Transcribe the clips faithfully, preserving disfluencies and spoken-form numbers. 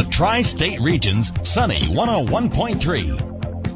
The Tri-State Region's Sunny one oh one point three. We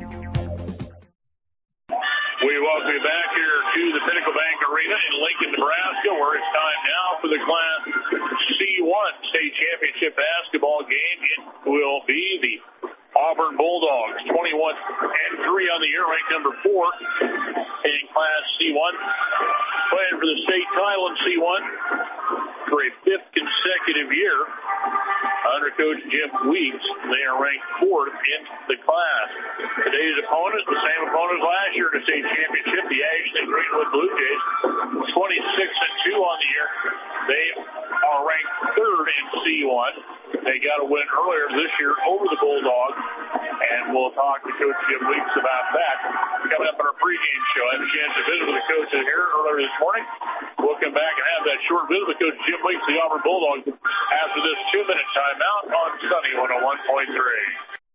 welcome you back here to the Pinnacle Bank Arena in Lincoln, Nebraska, where it's time now for the Class C one State Championship basketball game. It will be the Auburn Bulldogs, twenty-one and three on the year, ranked number four in Class C one, playing for the state title in C one for a fifth consecutive year. Under Coach Jim Weeks, they are ranked fourth in the class. Today's opponent, the same opponent as last year in the state championship, the Ashton Greenwood Blue Jays, twenty-six and two on the year. They are ranked third in C one. They got a win earlier this year over the Bulldogs, and we'll talk to Coach Jim Weeks about that coming up in our pregame show. I had a chance to visit with the coaches here earlier this morning. We'll come back and have that short visit with Coach Jim Weeks, the Auburn Bulldogs, after this two-minute timeout on Sunny one oh one point three.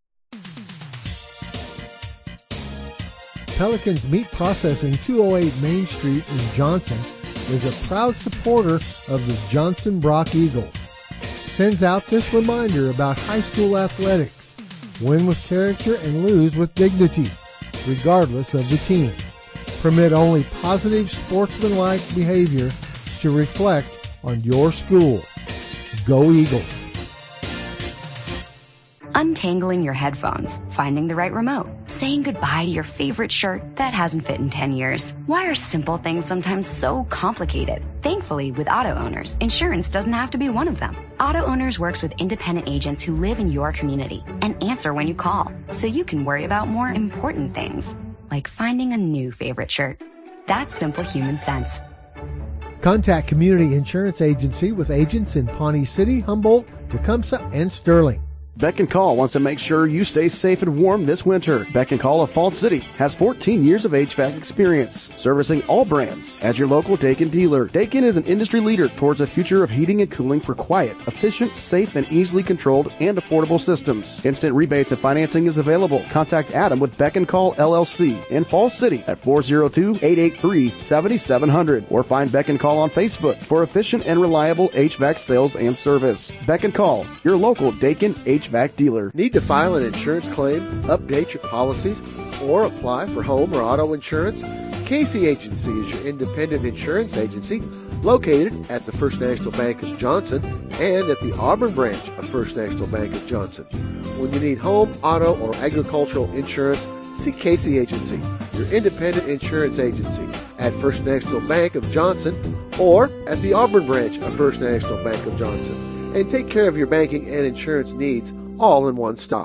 Pelican's Meat Processing, two oh eight Main Street in Johnson, is a proud supporter of the Johnson Brock Eagles. Sends out this reminder about high school athletics. Win with character and lose with dignity, regardless of the team. Permit only positive sportsmanlike behavior to reflect on your school. Go Eagles. Untangling your headphones, finding the right remote, saying goodbye to your favorite shirt that hasn't fit in ten years. Why are simple things sometimes so complicated? Thankfully, with Auto Owners, insurance doesn't have to be one of them. Auto Owners works with independent agents who live in your community and answer when you call, so you can worry about more important things, like finding a new favorite shirt. That's simple human sense. Contact Community Insurance Agency with agents in Pawnee City, Humboldt, Tecumseh, and Sterling. Beck and Call wants to make sure you stay safe and warm this winter. Beck and Call of Falls City has fourteen years of H V A C experience, servicing all brands. As your local Daikin dealer, Daikin is an industry leader towards a future of heating and cooling for quiet, efficient, safe, and easily controlled and affordable systems. Instant rebates and financing is available. Contact Adam with Beck and Call L L C in Falls City at four oh two, eight eight three, seven seven zero zero or find Beck and Call on Facebook for efficient and reliable H V A C sales and service. Beck and Call, your local Daikin H V A C dealer. Need to file an insurance claim, update your policies, or apply for home or auto insurance? Casey Agency is your independent insurance agency located at the First National Bank of Johnson and at the Auburn branch of First National Bank of Johnson. When you need home, auto, or agricultural insurance, see Casey Agency, your independent insurance agency at First National Bank of Johnson or at the Auburn branch of First National Bank of Johnson. And take care of your banking and insurance needs all in one stop.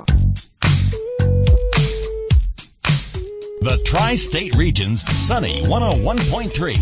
The Tri-State Region's Sunny one oh one point three.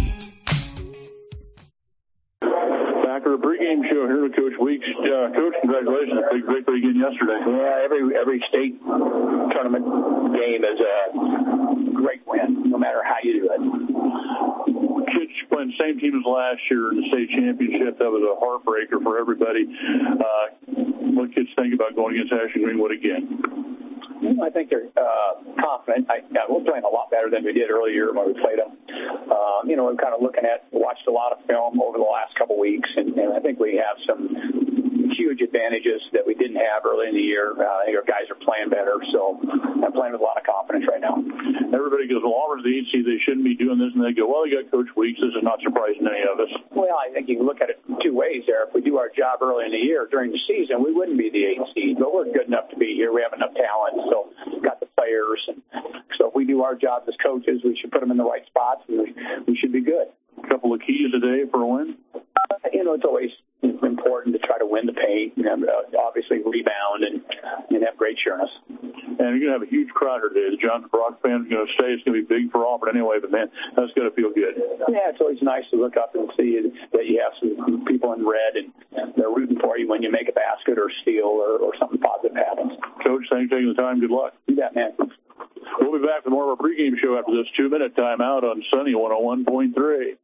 Back to the pregame show here with Coach Weeks. Uh, Coach, congratulations. Big victory again yesterday. Yeah, every every state tournament game is a great win, no matter how you do it. Kids playing the same team as last year in the state championship. That was a heartbreaker for everybody. Uh, what kids think about going against Ashton Greenwood again? I think they're uh, confident. I, yeah, we're playing a lot better than we did earlier when we played them. Uh, you know, we're kind of looking at, watched a lot of film over the last couple weeks, and, and I think we have some huge advantages that we didn't have early in the year. Uh, I think our guys are playing better, so I'm playing with a lot of confidence right now. Everybody goes, well, Auburn's the H C, they shouldn't be doing this, and they go, well, they got Coach Weeks. This is not surprising any of us. Well, I think you can look at it two ways there. If we do our job early in the year, during the season, we wouldn't be the eighth seed, but we're good enough to be here. We have enough talent, so got the players. And so if we do our job as coaches, we should put them in the right spots, and we, we should be good. A couple of keys today for a win? Uh, you know, it's always important to try to win the paint, you know, obviously rebound and, and have great sureness. And you're going to have a huge crowd here today. The Johnson Brock fans are going to stay. It's going to be big for Auburn anyway, but, man, that's going to feel good. Yeah, it's always nice to look up and see that you have some people in red, and they're rooting for you when you make a basket or steal or, or something positive happens. Coach, thanks for taking the time. Good luck. You bet, man. We'll be back with more of our pregame show after this two-minute timeout on Sunny one oh one point three.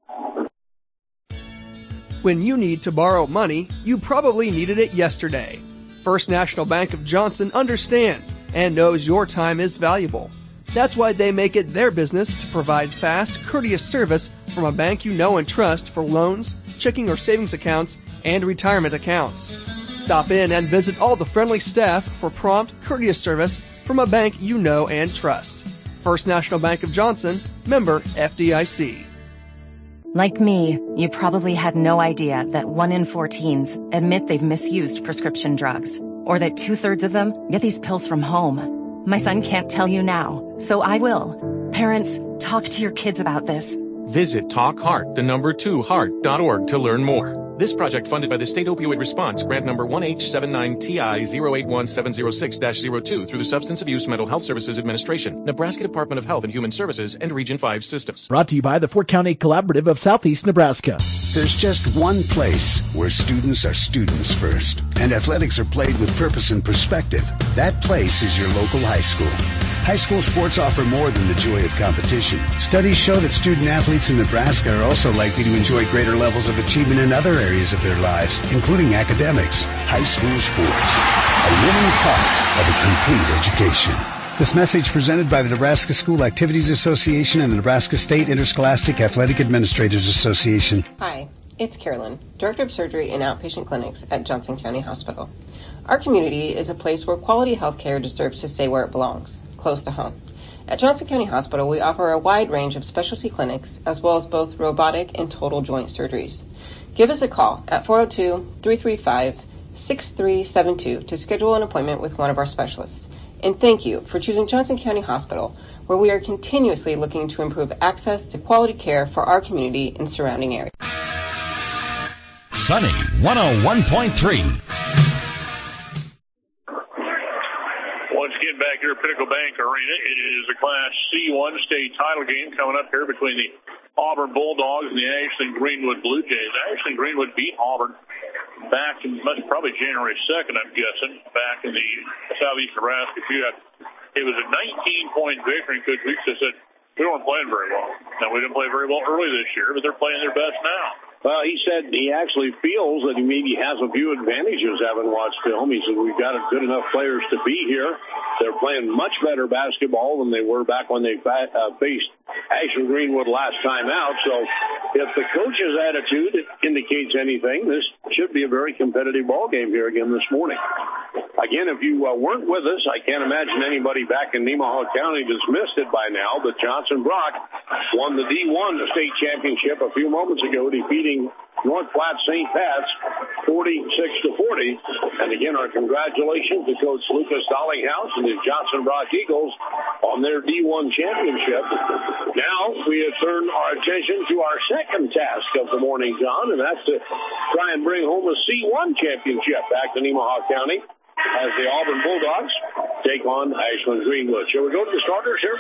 When you need to borrow money, you probably needed it yesterday. First National Bank of Johnson understands and knows your time is valuable. That's why they make it their business to provide fast, courteous service from a bank you know and trust for loans, checking or savings accounts, and retirement accounts. Stop in and visit all the friendly staff for prompt, courteous service from a bank you know and trust. First National Bank of Johnson, member F D I C. Like me, you probably had no idea that one in four teens admit they've misused prescription drugs, or that two-thirds of them get these pills from home. My son can't tell you now, so I will. Parents, talk to your kids about this. Visit talk heart, the number two heart dot org to learn more. This project funded by the State Opioid Response, grant number one H seven nine T I zero eight one seven zero six dash zero two through the Substance Abuse Mental Health Services Administration, Nebraska Department of Health and Human Services, and Region five Systems. Brought to you by the Fort County Collaborative of Southeast Nebraska. There's just one place where students are students first, and athletics are played with purpose and perspective. That place is your local high school. High school sports offer more than the joy of competition. Studies show that student athletes in Nebraska are also likely to enjoy greater levels of achievement in other areas of their lives, including academics. High school sports, a winning part of a complete education. This message presented by the Nebraska School Activities Association and the Nebraska State Interscholastic Athletic Administrators Association. Hi, it's Carolyn, Director of Surgery and Outpatient Clinics at Johnson County Hospital. Our community is a place where quality health care deserves to stay where it belongs, close to home. At Johnson County Hospital, we offer a wide range of specialty clinics as well as both robotic and total joint surgeries. Give us a call at four oh two, three three five, six three seven two to schedule an appointment with one of our specialists. And thank you for choosing Johnson County Hospital, where we are continuously looking to improve access to quality care for our community and surrounding areas. Sunny one oh one point three. Once again, back here at Pinnacle Bank Arena, it is a Class C one state title game coming up here between the Auburn Bulldogs and the Ashland Greenwood Blue Jays. Ashland Greenwood beat Auburn back in probably January second, I'm guessing, back in the Southeast Nebraska feud. It was a nineteen-point victory, and Coach Weeks said, we weren't playing very well. Now, we didn't play very well early this year, but they're playing their best now. Well, he said he actually feels that he maybe has a few advantages having watched film. He said, we've got good enough players to be here. They're playing much better basketball than they were back when they uh, faced Ashland Greenwood last time out. So if the coach's attitude indicates anything, this should be a very competitive ball game here again this morning. Again, if you uh, weren't with us, I can't imagine anybody back in Nemaha County dismissed it by now, but Johnson Brock won the D one state championship a few moments ago, defeating North Platte Saint Pat's forty-six to forty. And again, our congratulations to Coach Lucas Dollinghouse and the Johnson Brock Eagles on their D one championship. Now we turn our attention to our second task of the morning, John, and that's to try and bring home a C one championship back to Nemaha County as the Auburn Bulldogs take on Ashland Greenwood. Shall we go to the starters here?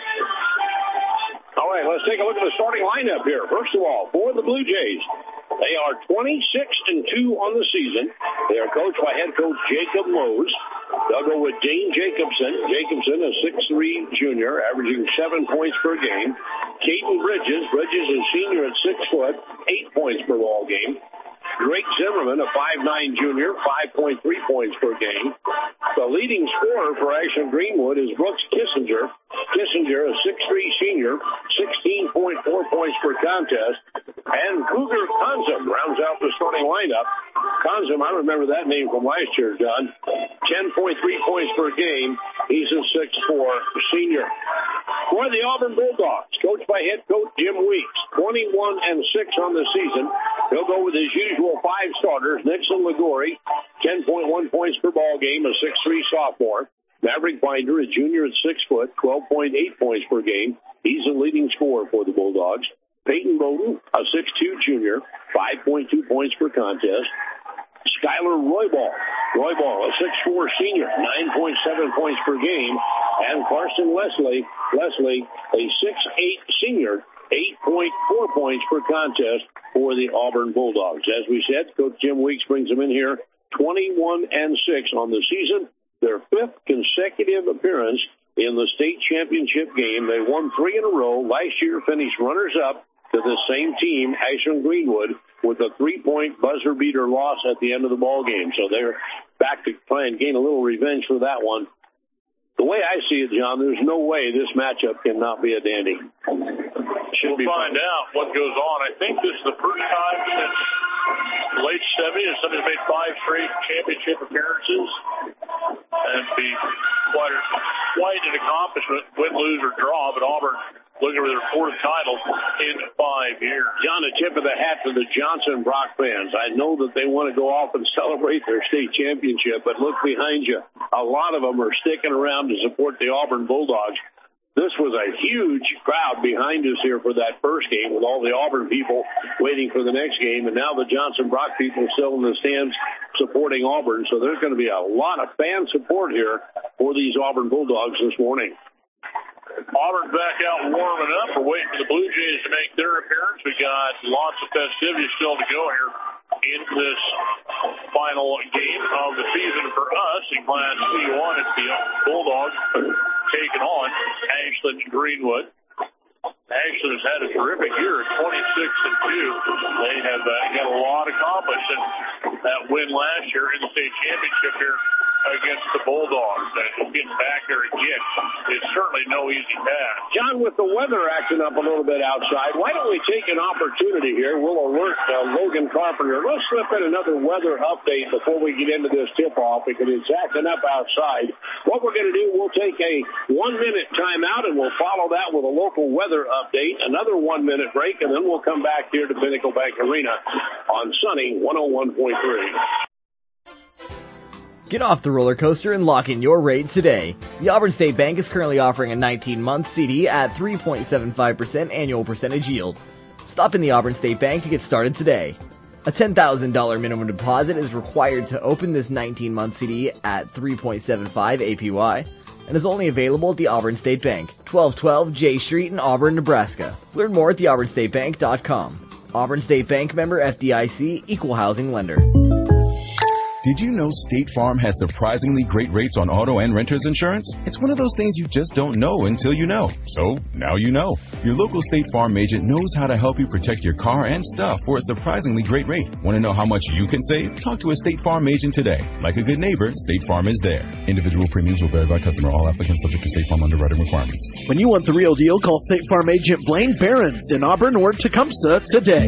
All right, let's take a look at the starting lineup here. First of all, for the Blue Jays, they are twenty-six and two on the season. They are coached by head coach Jacob Mose. They'll go with Dane Jacobson. Jacobson, a six three junior, averaging seven points per game. Caden Bridges. Bridges is senior at six foot, eight points per ball game. Drake Zimmerman, a five nine junior, five point three points per game. The leading scorer for Ashland Greenwood is Brooks Kissinger. Kissinger, a six three senior, sixteen point four points per contest. And Cougar Conzum rounds out the starting lineup. Conzum, I remember that name from last year, John. ten point three points per game. He's a six four senior. For the Auburn Bulldogs, coached by head coach Jim Weeks, twenty-one and six on the season. He'll go with his usual five starters. Nixon Ligori, ten point one points per ball game, a six three sophomore. Maverick Binder, a junior at six foot, twelve point eight points per game. He's the leading scorer for the Bulldogs. Peyton Bowden, a six two junior, five point two points per contest. Skylar Royball, Royball, a six four senior, nine point seven points per game. And Carson Leslie, Leslie, a six eight senior, eight point four points per contest for the Auburn Bulldogs. As we said, Coach Jim Weeks brings them in here twenty-one and six on the season. Their fifth consecutive appearance in the state championship game. They won three in a row. Last year finished runners-up to the same team, Ashland Greenwood, with a three-point buzzer-beater loss at the end of the ball game. So they're back to try and gain a little revenge for that one. The way I see it, John, there's no way this matchup cannot be a dandy. We'll find out what goes on. I think this is the first time since late seventies, somebody's made five straight championship appearances. And be quite, quite an accomplishment, win, lose, or draw. But Auburn looking for their fourth title in five years. John, a tip of the hat to the Johnson Brock fans. I know that they want to go off and celebrate their state championship, but look behind you. A lot of them are sticking around to support the Auburn Bulldogs. This was a huge crowd behind us here for that first game with all the Auburn people waiting for the next game. And now the Johnson Brock people still in the stands supporting Auburn. So there's going to be a lot of fan support here for these Auburn Bulldogs this morning. Auburn's back out warming up. We're waiting for the Blue Jays to make their appearance. We got lots of festivities still to go here in this final game of the season for us in Class C one. It's the Bulldogs taking on Ashland Greenwood. Ashland has had a terrific year at twenty-six and two. They have uh, got a lot accomplished in that win last year in the state championship here against the Bulldogs. And getting back there again is certainly no easy task. John, with the weather acting up a little bit outside, why don't we take an opportunity here? We'll alert uh, Logan Carpenter. Let's slip in another weather update before we get into this tip-off because it's acting up outside. What we're going to do, we'll take a one-minute timeout, and we'll follow that with a local weather update, another one-minute break, and then we'll come back here to Pinnacle Bank Arena on Sunny one oh one point three. Get off the roller coaster and lock in your rate today. The Auburn State Bank is currently offering a nineteen-month C D at three point seven five percent annual percentage yield. Stop in the Auburn State Bank to get started today. A ten thousand dollars minimum deposit is required to open this nineteen-month C D at three point seven five A P Y and is only available at the Auburn State Bank, twelve twelve J Street in Auburn, Nebraska. Learn more at the auburn state bank dot com. Auburn State Bank member F D I C, equal housing lender. Did you know State Farm has surprisingly great rates on auto and renter's insurance? It's one of those things you just don't know until you know. So, now you know. Your local State Farm agent knows how to help you protect your car and stuff for a surprisingly great rate. Want to know how much you can save? Talk to a State Farm agent today. Like a good neighbor, State Farm is there. Individual premiums will vary by customer. All applicants subject to State Farm underwriting requirements. When you want the real deal, call State Farm agent Blaine Barron in Auburn or Tecumseh today.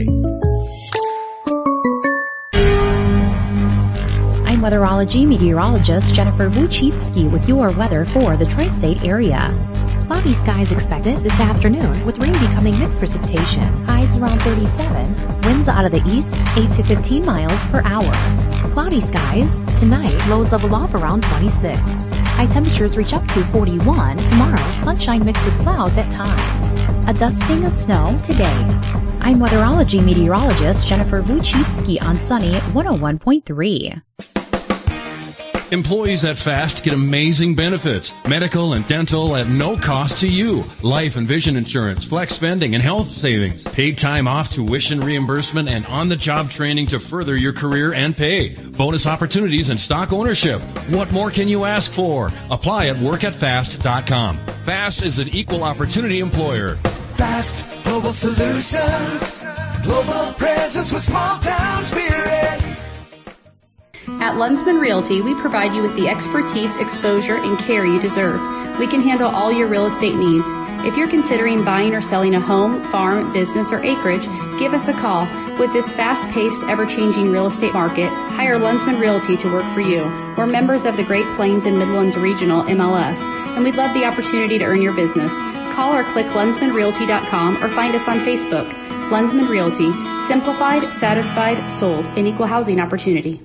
Weatherology meteorologist Jennifer Wuchitsky with your weather for the tri-state area. Cloudy skies expected this afternoon with rain becoming mixed precipitation. Highs around thirty-seven. Winds out of the east eight to fifteen miles per hour. Cloudy skies. Tonight, lows level off around twenty-six. High temperatures reach up to forty-one. Tomorrow, sunshine mixed with clouds at times. A dusting of snow today. I'm weatherology meteorologist Jennifer Wuchitsky on Sunny one oh one point three. Employees at FAST get amazing benefits. Medical and dental at no cost to you. Life and vision insurance, flex spending, and health savings. Paid time off, tuition reimbursement, and on-the-job training to further your career and pay. Bonus opportunities and stock ownership. What more can you ask for? Apply at work at fast dot com. FAST is an equal opportunity employer. FAST Global Solutions. Global presence with small town spirit. At Lunsman Realty, we provide you with the expertise, exposure, and care you deserve. We can handle all your real estate needs. If you're considering buying or selling a home, farm, business, or acreage, give us a call. With this fast-paced, ever-changing real estate market, hire Lunsman Realty to work for you. We're members of the Great Plains and Midlands Regional M L S, and we'd love the opportunity to earn your business. Call or click lunsman realty dot com or find us on Facebook. Lunsman Realty, simplified, satisfied, sold, an equal housing opportunity.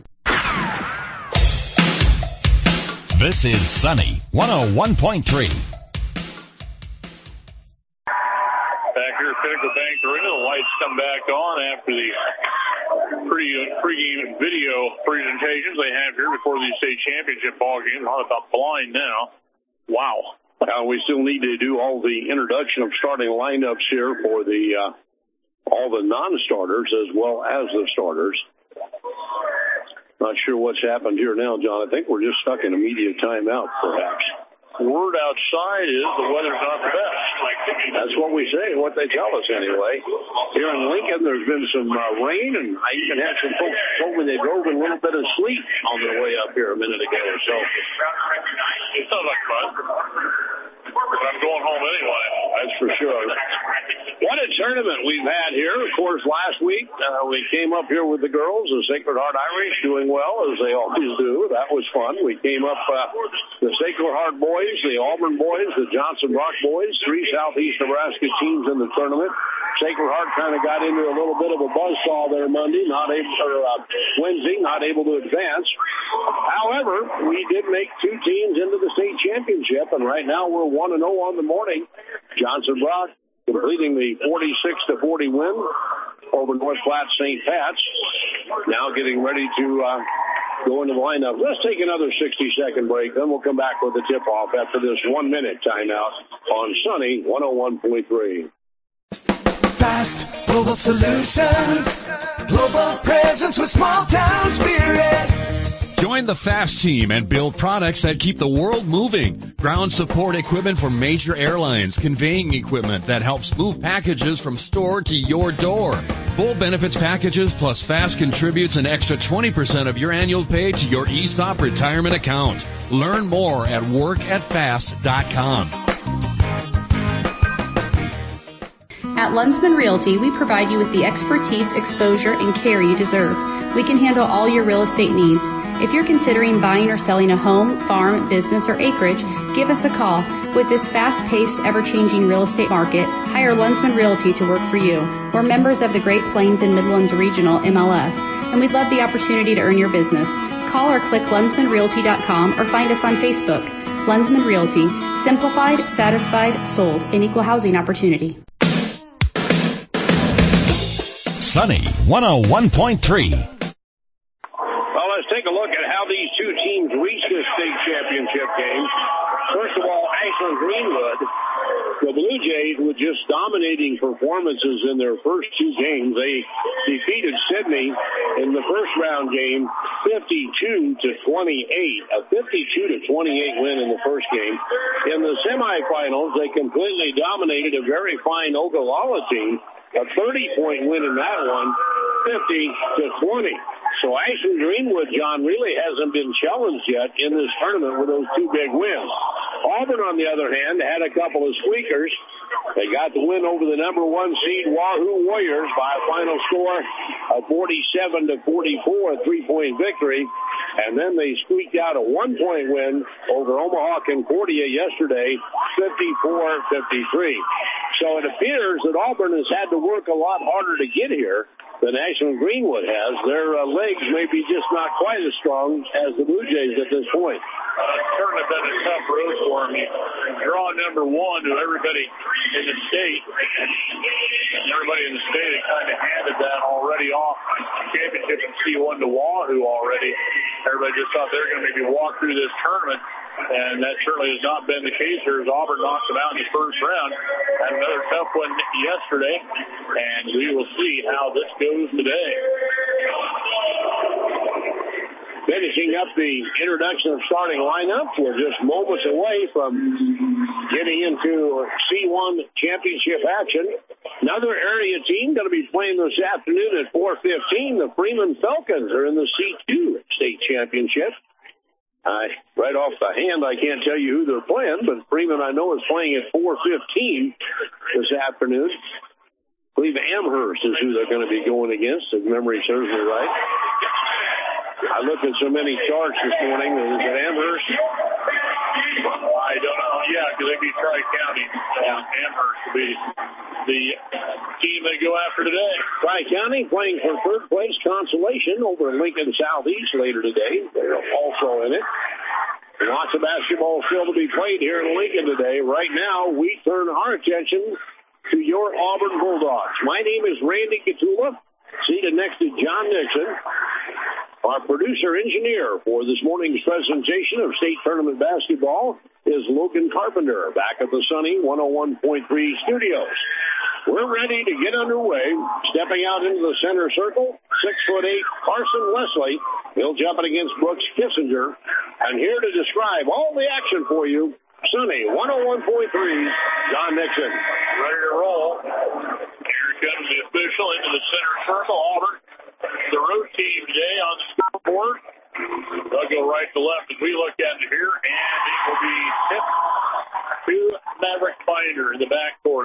This is Sunny one oh one point three. Back here at Pinnacle Bank Arena, the lights come back on after the pre pregame video presentations they have here before the state championship ball game. Not about blind now. Wow. Uh, we still need to do all the introduction of starting lineups here for the uh, all the non-starters as well as the starters. Not sure what's happened here now, John. I think we're just stuck in a media timeout, perhaps. Word outside is the weather's not the best. That's what we say, what they tell us anyway. Here in Lincoln, there's been some uh, rain, and I even had some folks told me they drove in a little bit of sleet on their way up here a minute ago. So it sounds like fun. But I'm going home anyway. I that's for sure. What a tournament we've had here. Of course, last week uh, we came up here with the girls, the Sacred Heart Irish, doing well, as they always do. That was fun. We came up, uh, the Sacred Heart boys, the Auburn boys, the Johnson Brock boys, three Southeast Nebraska teams in the tournament. Sacred Heart kind of got into a little bit of a buzzsaw there Monday, not able, or uh, Wednesday, not able to advance. However, we did make two teams into the state championship, and right now we're one and oh on the morning. Johnson Brock completing the forty-six to forty win over North Platte Saint Pat's. Now getting ready to uh, go into the lineup. Let's take another sixty-second break, then we'll come back with the tip-off after this one-minute timeout on Sunny one oh one point three. Fast Global Solutions, global presence with small town spirit. Join the FAST team and build products that keep the world moving. Ground support equipment for major airlines, conveying equipment that helps move packages from store to your door. Full benefits packages plus FAST contributes an extra twenty percent of your annual pay to your E S O P retirement account. Learn more at work at fast dot com. At Lundsman Realty, we provide you with the expertise, exposure, and care you deserve. We can handle all your real estate needs. If you're considering buying or selling a home, farm, business, or acreage, give us a call. With this fast-paced, ever-changing real estate market, hire Lundsman Realty to work for you. We're members of the Great Plains and Midlands Regional M L S, and we'd love the opportunity to earn your business. Call or click lundsman realty dot com or find us on Facebook. Lundsman Realty, simplified, satisfied, sold, an equal housing opportunity. Sunny one oh one point three. Well, let's take a look at how these two teams reached this state championship game. First of all, Ashland Greenwood, the Blue Jays, with just dominating performances in their first two games. They defeated Sydney in the first round game fifty-two to twenty-eight, a fifty-two to twenty-eight win in the first game. In the semifinals, they completely dominated a very fine Ogallala team, a thirty-point win in that one, fifty to twenty. So Ashland Greenwood, John, really hasn't been challenged yet in this tournament with those two big wins. Auburn, on the other hand, had a couple of squeakers. They got the win over the number one seed Wahoo Warriors by a final score of forty-seven to forty-four, a three-point victory. And then they squeaked out a one-point win over Omaha Concordia yesterday, fifty-four fifty-three. So it appears that Auburn has had to work a lot harder to get here than Ashland Greenwood has. Their uh, legs may be just not quite as strong as the Blue Jays at this point. Uh, it's certainly been a tough road for them. You draw number one to everybody in the state, and everybody in the state had kind of handed that already off. Championship in C one to Wahoo already. Everybody just thought they were going to maybe walk through this tournament, and that certainly has not been the case here as Auburn knocks them out in the first round. Had another tough one yesterday, and we will see how this goes today. Finishing up the introduction of starting lineup, we're just moments away from getting into C one championship action. Another area team going to be playing this afternoon at four fifteen. The Freeman Falcons are in the C two state championship. Uh, right off the hand, I can't tell you who they're playing, but Freeman, I know, is playing at four fifteen this afternoon. I believe Amherst is who they're going to be going against, if memory serves me right. I looked at so many charts this morning. Is it Amherst? I don't know. Yeah, because they beat Tri-County. Yeah. Amherst will be the team they go after today. Tri-County playing for third place consolation over Lincoln Southeast later today. They're also in it. Lots of basketball still to be played here in Lincoln today. Right now, we turn our attention to your Auburn Bulldogs. My name is Randy Catula, seated next to John Nixon. Our producer-engineer for this morning's presentation of state tournament basketball is Logan Carpenter, back at the Sunny one oh one point three studios. We're ready to get underway. Stepping out into the center circle, six foot eight Carson Wesley. He'll jump it against Brooks Kissinger. And here to describe all the action for you, Sunny one oh one point three, John Nixon. Ready to roll. Here comes the official into the center circle, Auburn. The road team today on the scoreboard. They'll go right to left as we look at it here, and it will be tipped to Maverick Binder in the backcourt.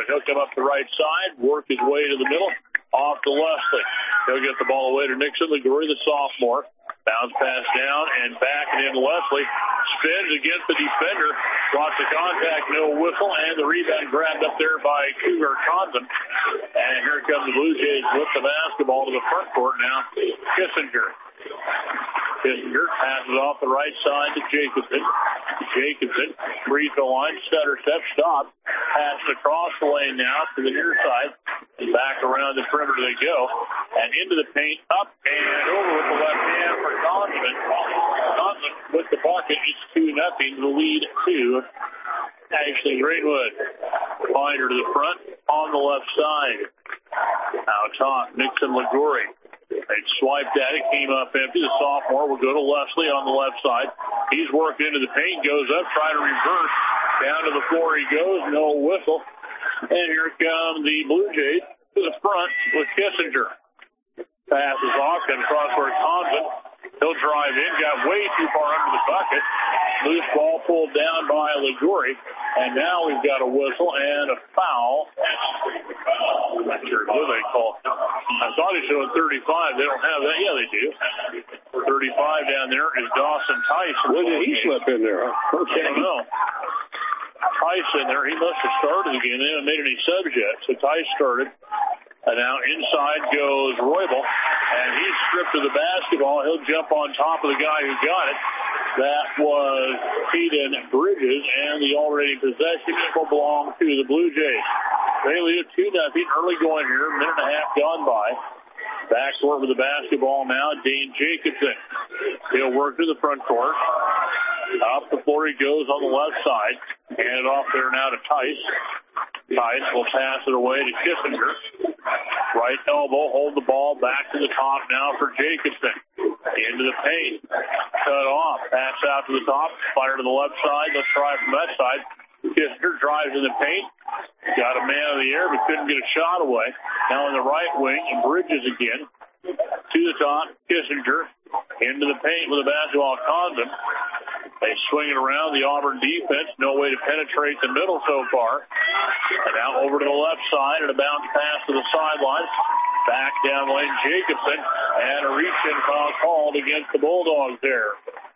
Zimmerman. He'll come up the right side, work his way to the middle, off to Leslie. He'll get the ball away to Nixon Liguori, the sophomore. Bounce pass down and back and in Leslie. Spins against the defender. Lots of contact, no whistle, and the rebound grabbed up there by Cougar Conzen. And here come the Blue Jays with the basketball to the front court now. Kissinger. Kissinger passes off the right side to Jacobson. Jacobson, free throw line, stutter step, stop. Passes across the lane now to the near side. And back around the perimeter they go. And into the paint, up and over with the left hand for Conzen. Conzen with the bucket. It's two nothing. The lead to Ashley Greenwood. Finder to the front on the left side. Out top, Nixon Liguori. They swiped at it, came up empty. The sophomore will go to Leslie on the left side. He's worked into the paint, goes up, trying to reverse. Down to the floor he goes, no whistle. And here come the Blue Jays to the front with Kissinger. Passes off, comes across for Conzen. He'll drive in, got way too far under the bucket. Loose ball pulled down by Liguori. And now we've got a whistle and a foul. I'm not sure who they call. I thought he showed thirty-five. They don't have that. Yeah, they do. thirty-five down there is Dawson Tyson. When did he slip in there? Okay. I don't know. Tyson there, he must have started again. They haven't made any subs yet. So Tyson started. And now inside goes Roybal. And he's stripped of the basketball. He'll jump on top of the guy who got it. That was Peyton Bridges, and the already possession will belong to the Blue Jays. They lead two nothing early going here, a minute and a half gone by. Backcourt with the basketball now, Dane Jacobson. He'll work to the front court. Up the floor he goes on the left side. Hand it off there now to Tice. Tice will pass it away to Kissinger. Right elbow, hold the ball back to the top now for Jacobson. Into the paint. Cut off. Pass out to the top. Fire to the left side. Let's try from that side. Kissinger drives in the paint. Got a man in the air, but couldn't get a shot away. Now in the right wing, and Bridges again. To the top. Kissinger. Into the paint with the basketball. Conzen. They swing it around. The Auburn defense, no way to penetrate the middle so far. And now over to the left side and a bounce pass to the sideline. Back down lane, Jacobson. And a reach-in foul called against the Bulldogs there.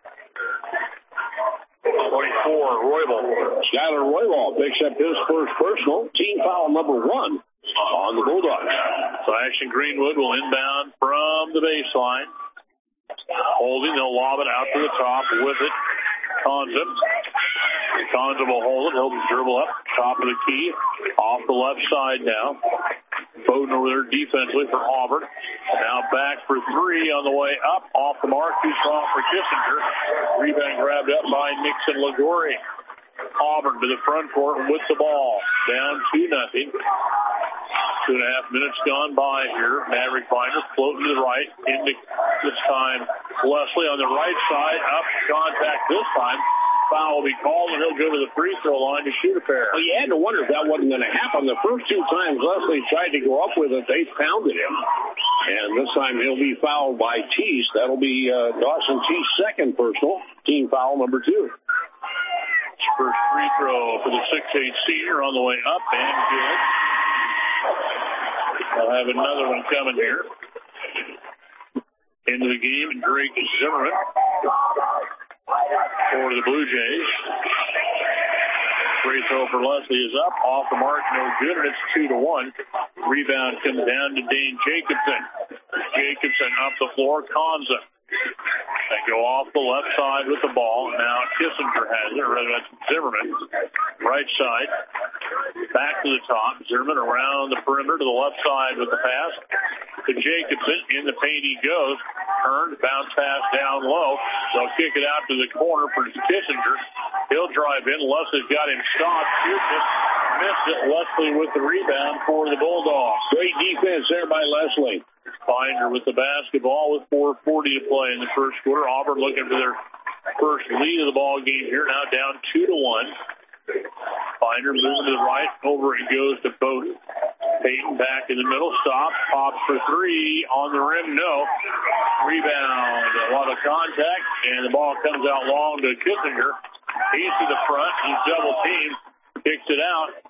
twenty-four, Roybal. Skyler Roybal picks up his first personal. Team foul number one on the Bulldogs. So Ashton Greenwood will inbound from the baseline. Holding, they'll lob it out to the top with it. Conzen. Conzen will hold it. He'll dribble up, top of the key, off the left side now. Bowden over there defensively for Auburn. Now back for three on the way up, off the mark, too strong for Kissinger. Rebound grabbed up by Nixon Liguori. Auburn to the front court with the ball. Down two nothing. Two and a half minutes gone by here. Maverick Finder floating to the right. Into this time Leslie on the right side. Up contact this time. Foul will be called, and he'll go to the free throw line to shoot a pair. Well, you had to wonder if that wasn't going to happen. The first two times Leslie tried to go up with it, they pounded him. And this time he'll be fouled by Teese. That'll be uh, Dawson Teese second personal. Team foul number two. First free throw for the six eight senior on the way up, and good. I'll have another one coming here. Into the game, Drake Zimmerman for the Blue Jays. Free throw for Leslie is up, off the mark, no good, and it's two to one. Rebound comes down to Dane Jacobson. Jacobson up the floor, Conzen. They go off the left side with the ball. Now Kissinger has it, or rather that's Zimmerman. Right side. Back to the top. Zimmerman around the perimeter to the left side with the pass. To Jacobson. In the paint he goes. Turned. Bounce pass down low. They'll kick it out to the corner for Kissinger. He'll drive in. Leslie's got him stopped. Shoots it. Missed it. Leslie with the rebound for the Bulldogs. Great defense there by Leslie. Finder with the basketball with four forty to play in the first quarter. Auburn looking for their first lead of the ball game here. Now down two to one. Finder moving to the right. Over it goes to Bowden. Peyton back in the middle. Stop. Pops for three. On the rim, no. Rebound. A lot of contact. And the ball comes out long to Kissinger. He's to the front. He's double teamed. Kicks it out.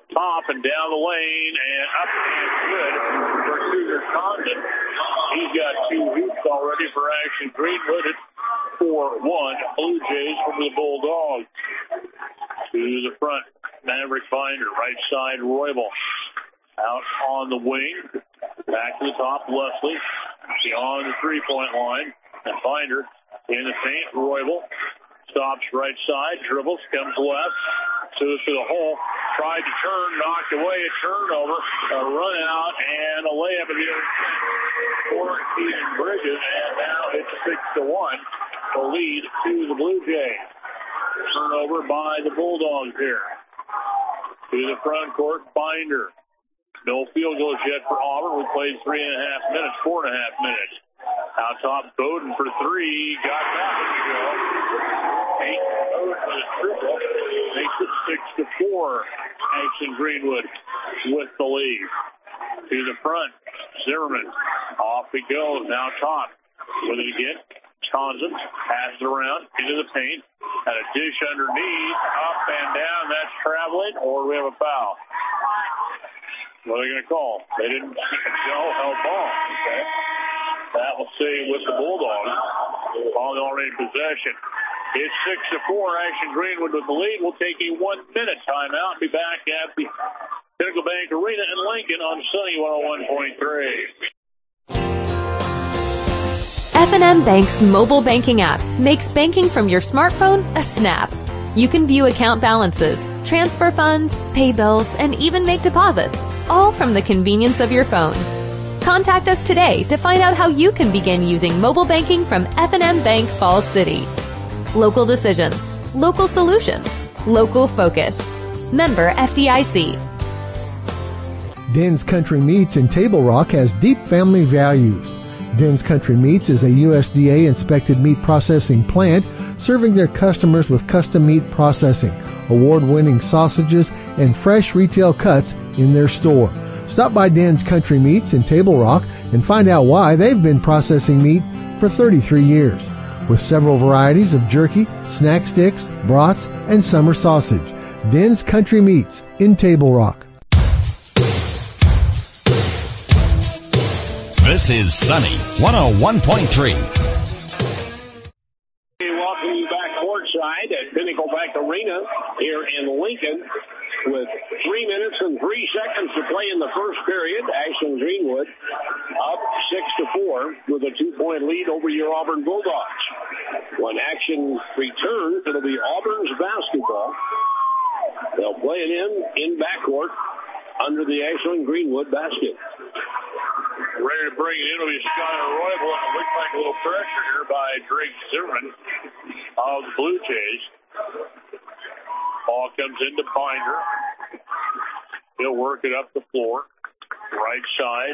top and down the lane and up and good for Cougar Condon. He's got two hoops already for Action Greenwood. It's four one Blue Jays from the Bulldogs. To the front, Maverick Binder, right side, Roybal. Out on the wing, back to the top, Leslie, beyond the three-point line, and Binder in the paint, Roybal, stops right side, dribbles, comes left, goes to the hole, tried to turn, knocked away, a turnover, a run out, and a layup at the other end for Keaton Bridges, and now it's six to one, the lead to the Blue Jays. Turnover by the Bulldogs here. To the front court, Binder. No field goals yet for Auburn. We played three and a half minutes, four and a half minutes. Out top, Bowden for three. Got that one to go. Eight Bowden for the triple. Makes it six to four. Action Greenwood with the lead. To the front, Zimmerman. Off he goes. Now top. With it again. Townsend passes around into the paint. Had a dish underneath. Up and down. That's traveling. Or we have a foul. What are they going to call? They didn't show held ball. Okay. That will stay with the Bulldogs. Ball already in possession. It's six to four. Action Greenwood with the lead. We'll take a one-minute timeout and be back at the Pinnacle Bank Arena in Lincoln on Sunny one oh one point three. F and M Bank's mobile banking app makes banking from your smartphone a snap. You can view account balances, transfer funds, pay bills, and even make deposits, all from the convenience of your phone. Contact us today to find out how you can begin using mobile banking from F and M Bank Falls City. Local decisions, local solutions, local focus. Member F D I C. Den's Country Meats in Table Rock has deep family values. Den's Country Meats is a U S D A-inspected meat processing plant serving their customers with custom meat processing, award-winning sausages, and fresh retail cuts in their store. Stop by Den's Country Meats in Table Rock and find out why they've been processing meat for thirty-three years. With several varieties of jerky, snack sticks, brats, and summer sausage. Den's Country Meats in Table Rock. This is Sunny one oh one point three. Welcome you back courtside at Pinnacle Bank Arena here in Lincoln with three minutes and three seconds to play in the first period. Action Greenwood up six to four with a two-point lead over your Auburn Bulldogs. When action returns, it'll be Auburn's basketball. They'll play it in in backcourt under the Ashland Greenwood basket. Ready to bring it in will be Skyler Roybal, and it looks like a little pressure here by Drake Zimmerman of the Blue Jays. Ball comes into Binder. He'll work it up the floor. Right side.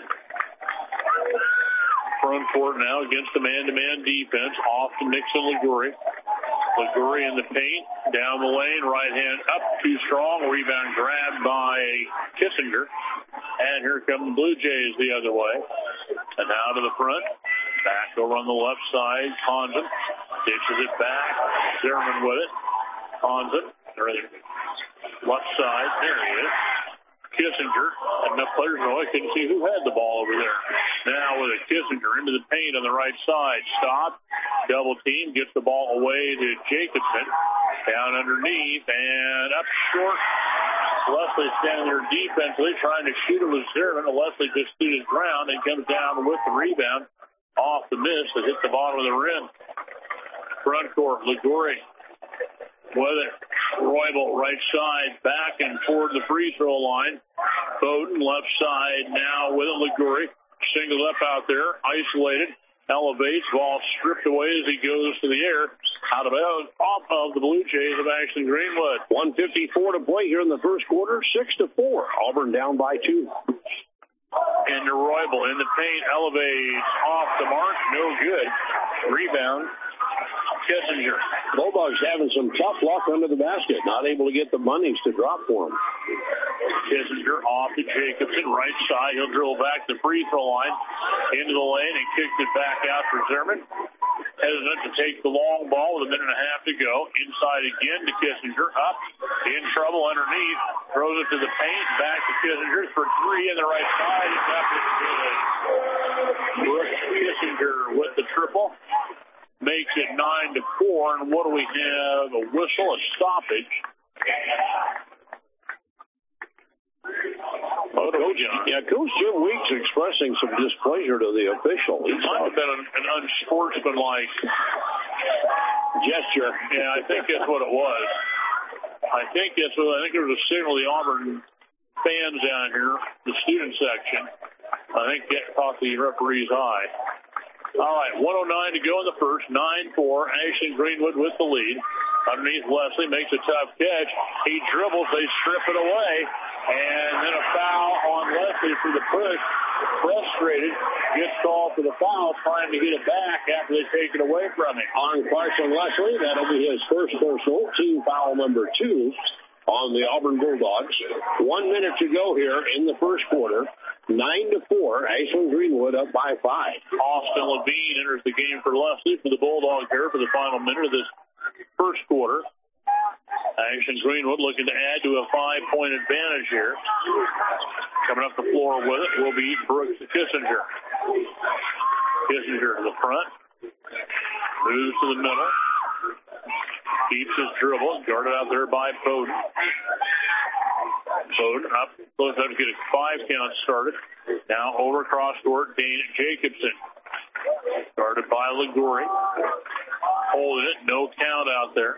Front court now against the man-to-man defense. Off to Nixon Liguri. Liguri in the paint. Down the lane. Right hand up. Too strong. Rebound grabbed by Kissinger. And here come the Blue Jays the other way. And now to the front. Back over on the left side. Condon dishes it back. Zimmerman with it. Condon. Left side. There he is. Kissinger. And enough players know I couldn't see who had the ball over there. Now with it. Kissinger into the paint on the right side. Stop. Double team. Gets the ball away to Jacobson. Down underneath. And up short. Leslie standing there defensively, trying to shoot it with Zimmerman. Leslie just stood his ground and comes down with the rebound off the miss that hit the bottom of the rim. Front court, Liguri with it. Roybal right side, back and toward the free throw line. Bowden left side now with it. Liguri singled up out there, isolated. Elevates, ball stripped away as he goes to the air. Out of bounds, off of the Blue Jays of Ashland Greenwood. one fifty-four to play here in the first quarter, six to four. Auburn down by two. And Roybal in the paint, elevates off the mark, no good. Rebound, Kissinger. Bulldogs having some tough luck under the basket, not able to get the bunnies to drop for them. Kissinger off to Jacobson, right side. He'll dribble back the free throw line into the lane and kicks it back out for Zimmerman. hesitant to take the long ball with a minute and a half to go. Inside again to Kissinger. Up. In trouble underneath. Throws it to the paint. Back to Kissinger for three in the right side. It's up and good. Brooks Kissinger with the triple. Makes it nine to four. And what do we have? A whistle, a stoppage. Oh, Coach, yeah, Coach Jim Weeks expressing some displeasure to the official. It might have been an, an unsportsmanlike gesture. Yeah, I think that's what it was. I think that's what, I think there was a signal to the Auburn fans down here, the student section. I think that caught the referee's eye. All right, one oh nine to go in the first, nine four. Ashland Greenwood with the lead. Underneath, Leslie makes a tough catch. He dribbles, they strip it away, and then a foul on Leslie for the push. Frustrated, gets called for the foul, trying to get it back after they take it away from him. On Carson Leslie, that'll be his first personal, team foul number two on the Auburn Bulldogs. One minute to go here in the first quarter. Nine to four, Ashland Greenwood up by five. Austin Levine enters the game for Leslie for the Bulldogs here for the final minute of this first quarter. Ashland Greenwood looking to add to a five-point advantage here. Coming up the floor with it will be Brooks Kissinger. Kissinger to the front. Moves to the middle. Keeps his dribble. Guarded out there by Bowden. Bowden up. Close up to get a five count started. Now over cross court, Dana Jacobson. Guarded by Liguri. Holding it. No count out there.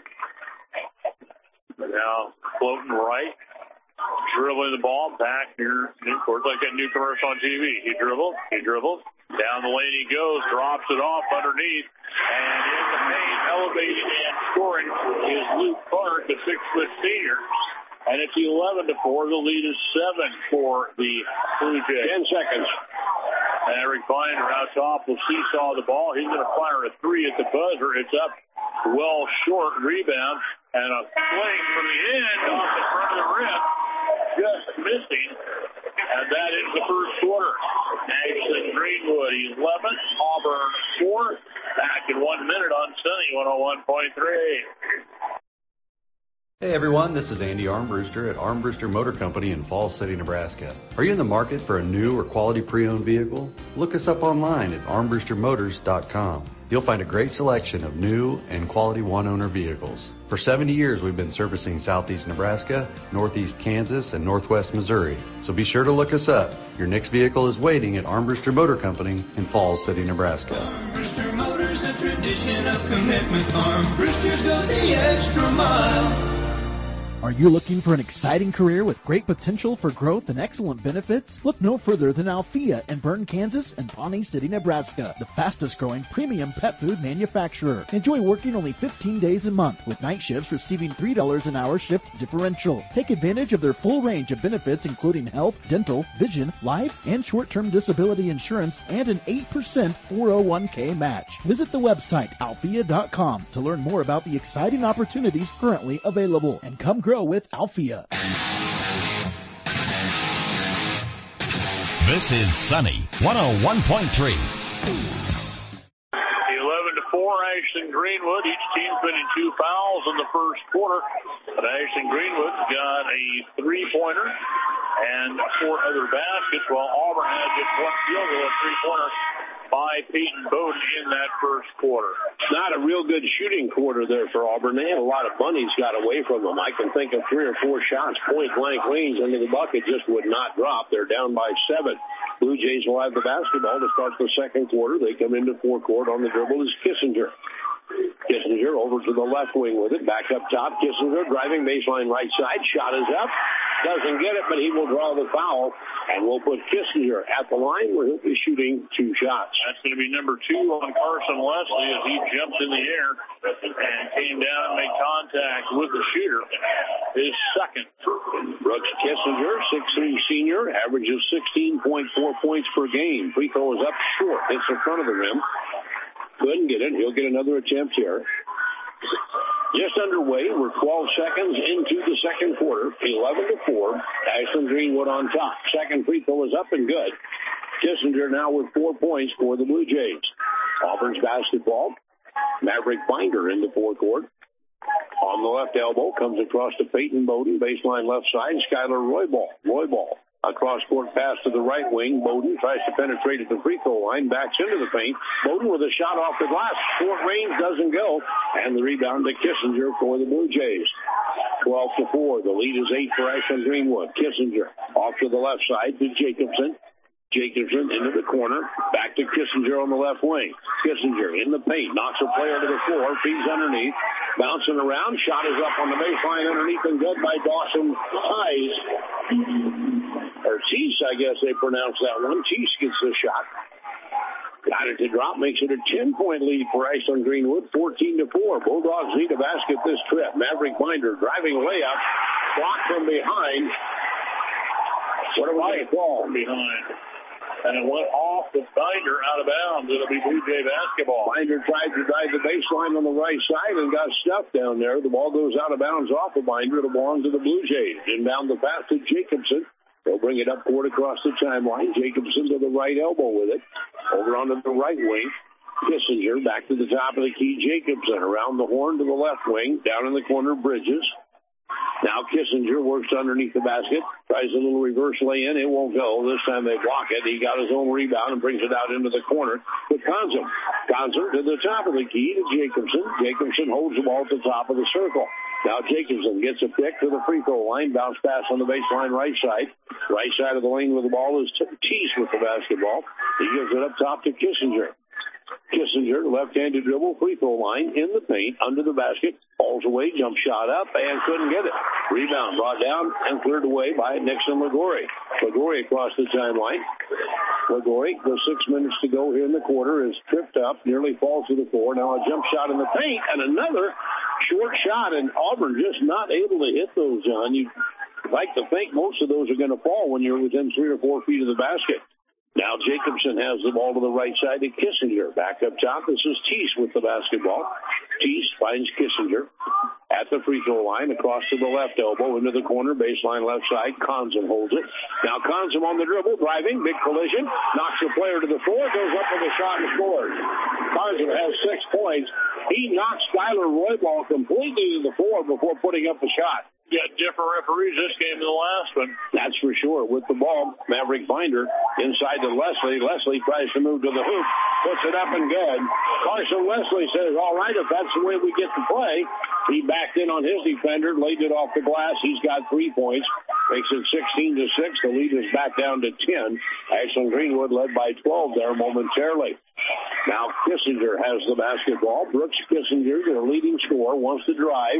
Now floating right. Dribbling the ball back near midcourt like that new commercial on T V. He dribbles. He dribbles. Down the lane he goes. Drops it off underneath. And in the paint, elevating and scoring is Luke Clark, the six-foot senior. And it's eleven to four. The lead is seven for the Blue Jays. Ten seconds. And Eric Binder out top will seesaw the ball. He's going to fire a three at the buzzer. It's up well short. Rebound. And a fling from the end off the front of the rim. Just missing. And that is the first quarter. Ashland Greenwood eleven. Auburn four. Back in one minute on Sunny one oh one point three. Hey everyone, this is Andy Armbruster at Armbruster Motor Company in Falls City, Nebraska. Are you in the market for a new or quality pre-owned vehicle? Look us up online at armbruster motors dot com. You'll find a great selection of new and quality one-owner vehicles. For seventy years, we've been servicing southeast Nebraska, northeast Kansas, and northwest Missouri. So be sure to look us up. Your next vehicle is waiting at Armbruster Motor Company in Falls City, Nebraska. Armbruster Motors, a tradition of commitment. Armbrusters go the extra mile. Are you looking for an exciting career with great potential for growth and excellent benefits? Look no further than Althea in Bern, Kansas and Pawnee City, Nebraska, the fastest growing premium pet food manufacturer. Enjoy working only fifteen days a month with night shifts receiving three dollars an hour shift differential. Take advantage of their full range of benefits including health, dental, vision, life, and short-term disability insurance and an eight percent four oh one k match. Visit the website althea dot com to learn more about the exciting opportunities currently available and come grow with Althea. This is Sunny one oh one point three. eleven to four, Ashland Greenwood. Each team's been in two fouls in the first quarter. But Ashland Greenwood's got a three-pointer and four other baskets, while Auburn has just one field goal, a three-pointer by Peyton Bowden in that first quarter. Not a real good shooting quarter there for Auburn. They had a lot of bunnies got away from them. I can think of three or four shots, point-blank range into the bucket, just would not drop. They're down by seven. Blue Jays will have the basketball to start the second quarter. They come into forecourt. On the dribble is Kissinger. Kissinger over to the left wing with it. Back up top. Kissinger driving baseline right side. Shot is up. Doesn't get it, but he will draw the foul. And we'll put Kissinger at the line where he'll be shooting two shots. That's going to be number two on Carson Leslie as he jumped in the air and came down and made contact with the shooter. His second. Brooks Kissinger, six three senior, averages sixteen point four points per game. Free throw is up short. Hits in front of the rim. Couldn't get it. He'll get another attempt here. Just underway. We're twelve seconds into the second quarter. eleven to four. Ashland Greenwood on top. Second free throw is up and good. Kissinger now with four points for the Blue Jays. Auburn's basketball. Maverick Binder in the forecourt. On the left elbow, comes across to Peyton Bowden, baseline left side, Skylar Roybal. Roybal, a cross-court pass to the right wing. Bowden tries to penetrate at the free throw line, backs into the paint. Bowden with a shot off the glass. Short range, doesn't go. And the rebound to Kissinger for the Blue Jays. twelve to four. The lead is eight for Ashland Greenwood. Kissinger off to the left side to Jacobson. Jacobson into the corner. Back to Kissinger on the left wing. Kissinger in the paint. Knocks a player to the floor. Feeds underneath. Bouncing around. Shot is up on the baseline underneath and good by Dawson Ties. Or Teese, I guess they pronounce that one. Teese gets the shot. Got it to drop. Makes it a ten-point lead for Ashland Greenwood. fourteen to four. Bulldogs need a basket this trip. Maverick Binder driving layup. Blocked from behind. What a right ball from behind. And it went off the Binder out of bounds. It'll be Blue Jay basketball. Binder tried to drive the baseline on the right side and got stuffed down there. The ball goes out of bounds off of Binder. It'll belong to the Blue Jays. Inbound the pass to Jacobson. They'll bring it up court across the timeline. Jacobson to the right elbow with it. Over onto the right wing. Kissinger back to the top of the key. Jacobson around the horn to the left wing. Down in the corner, Bridges. Now Kissinger works underneath the basket, tries a little reverse lay-in. It won't go. This time they block it. He got his own rebound and brings it out into the corner to Consom. Consom to the top of the key to Jacobson. Jacobson holds the ball at the top of the circle. Now Jacobson gets a pick to the free throw line. Bounce pass on the baseline right side. Right side of the lane with the ball is Teese with the basketball. He gives it up top to Kissinger. Kissinger, left-handed dribble, free throw line, in the paint, under the basket, falls away, jump shot up, and couldn't get it. Rebound brought down and cleared away by Nixon Liguori. Liguori across the timeline. Liguori, with six minutes to go here in the quarter, is tripped up, nearly falls to the floor. Now a jump shot in the paint, and another short shot, and Auburn just not able to hit those, John. You'd like to think most of those are going to fall when you're within three or four feet of the basket. Now Jacobson has the ball to the right side to Kissinger. Back up top, this is Teese with the basketball. Teese finds Kissinger at the free throw line, across to the left elbow, into the corner, baseline left side. Consom holds it. Now Consom on the dribble, driving, big collision, knocks the player to the floor, goes up with a shot and scores. Consom has six points. He knocks Skylar Roybal completely to the floor before putting up the shot. Got different referees this game than the last one. That's for sure. With the ball, Maverick Binder inside to Leslie. Leslie tries to move to the hoop, puts it up and good. Carson Leslie says, all right, if that's the way we get to play. He backed in on his defender, laid it off the glass. He's got three points. Makes it sixteen to six. The lead is back down to ten. Ashland Greenwood led by twelve there momentarily. Now Kissinger has the basketball. Brooks Kissinger, their leading scorer, wants to drive.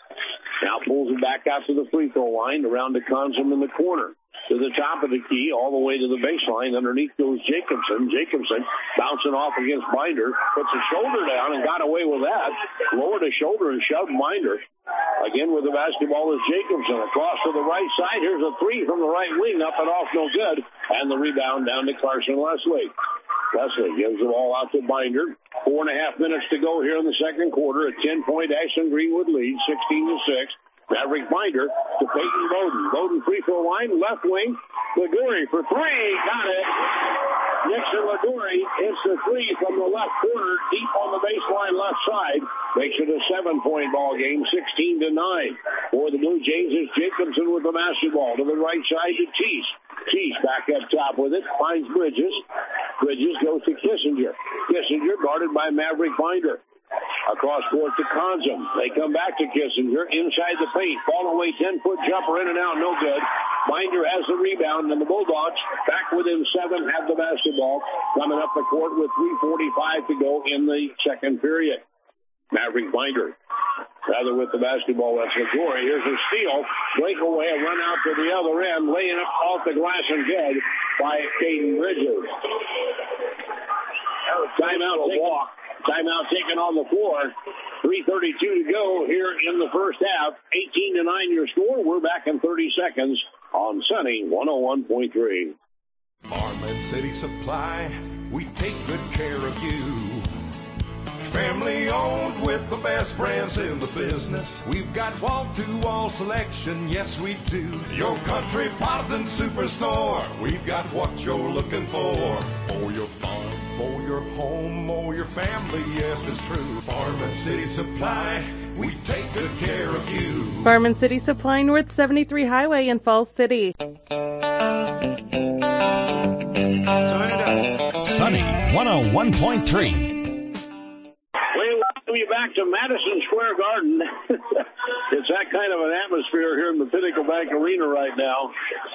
Now pulls it back out to the free throw line, around to Consom in the corner. To the top of the key, all the way to the baseline. Underneath goes Jacobson. Jacobson bouncing off against Binder. Puts his shoulder down and got away with that. Lowered his shoulder and shoved Binder. Again with the basketball is Jacobson. Across to the right side. Here's a three from the right wing. Up and off, no good. And the rebound down to Carson Leslie. Leslie gives the ball out to Binder. Four and a half minutes to go here in the second quarter. A ten-point Ashland Greenwood lead, sixteen to six. Maverick Binder to Peyton Bowden. Bowden free throw line, left wing. Liguori for three. Got it. Nixon Liguori hits the three from the left corner, deep on the baseline left side. Makes it a seven-point ball game, sixteen to nine. For the Blue Jays is Jacobson with the basketball. To the right side to Teese. Teese back up top with it. Finds Bridges. Bridges goes to Kissinger. Kissinger guarded by Maverick Binder. Across court to Consom. They come back to Kissinger inside the paint. Fall away, ten-foot jumper in and out, no good. Binder has the rebound, and the Bulldogs back within seven, have the basketball. Coming up the court with three forty-five to go in the second period. Maverick Binder, rather with the basketball, that's Liguori. Here's a steal. Breakaway, a run out to the other end, laying up off the glass and good by Caden Bridges. Timeout to walk. Timeout taken on the floor. three thirty-two to go here in the first half. eighteen to nine your score. We're back in thirty seconds on Sunny one oh one point three. Farmland City Supply, we take good care of you. Family owned with the best brands in the business. We've got wall-to-wall selection, yes we do. Your country Potsdam Superstore, we've got what you're looking for. For your farm, for your home. home or your family, yes, it's true. Farm and City Supply, we take good care of you. Farm and City Supply, North seventy-three Highway in Falls City. Sunny one oh one point three. We welcome you back to Madison Square Garden. It's that kind of an atmosphere here in the Pinnacle Bank Arena right now.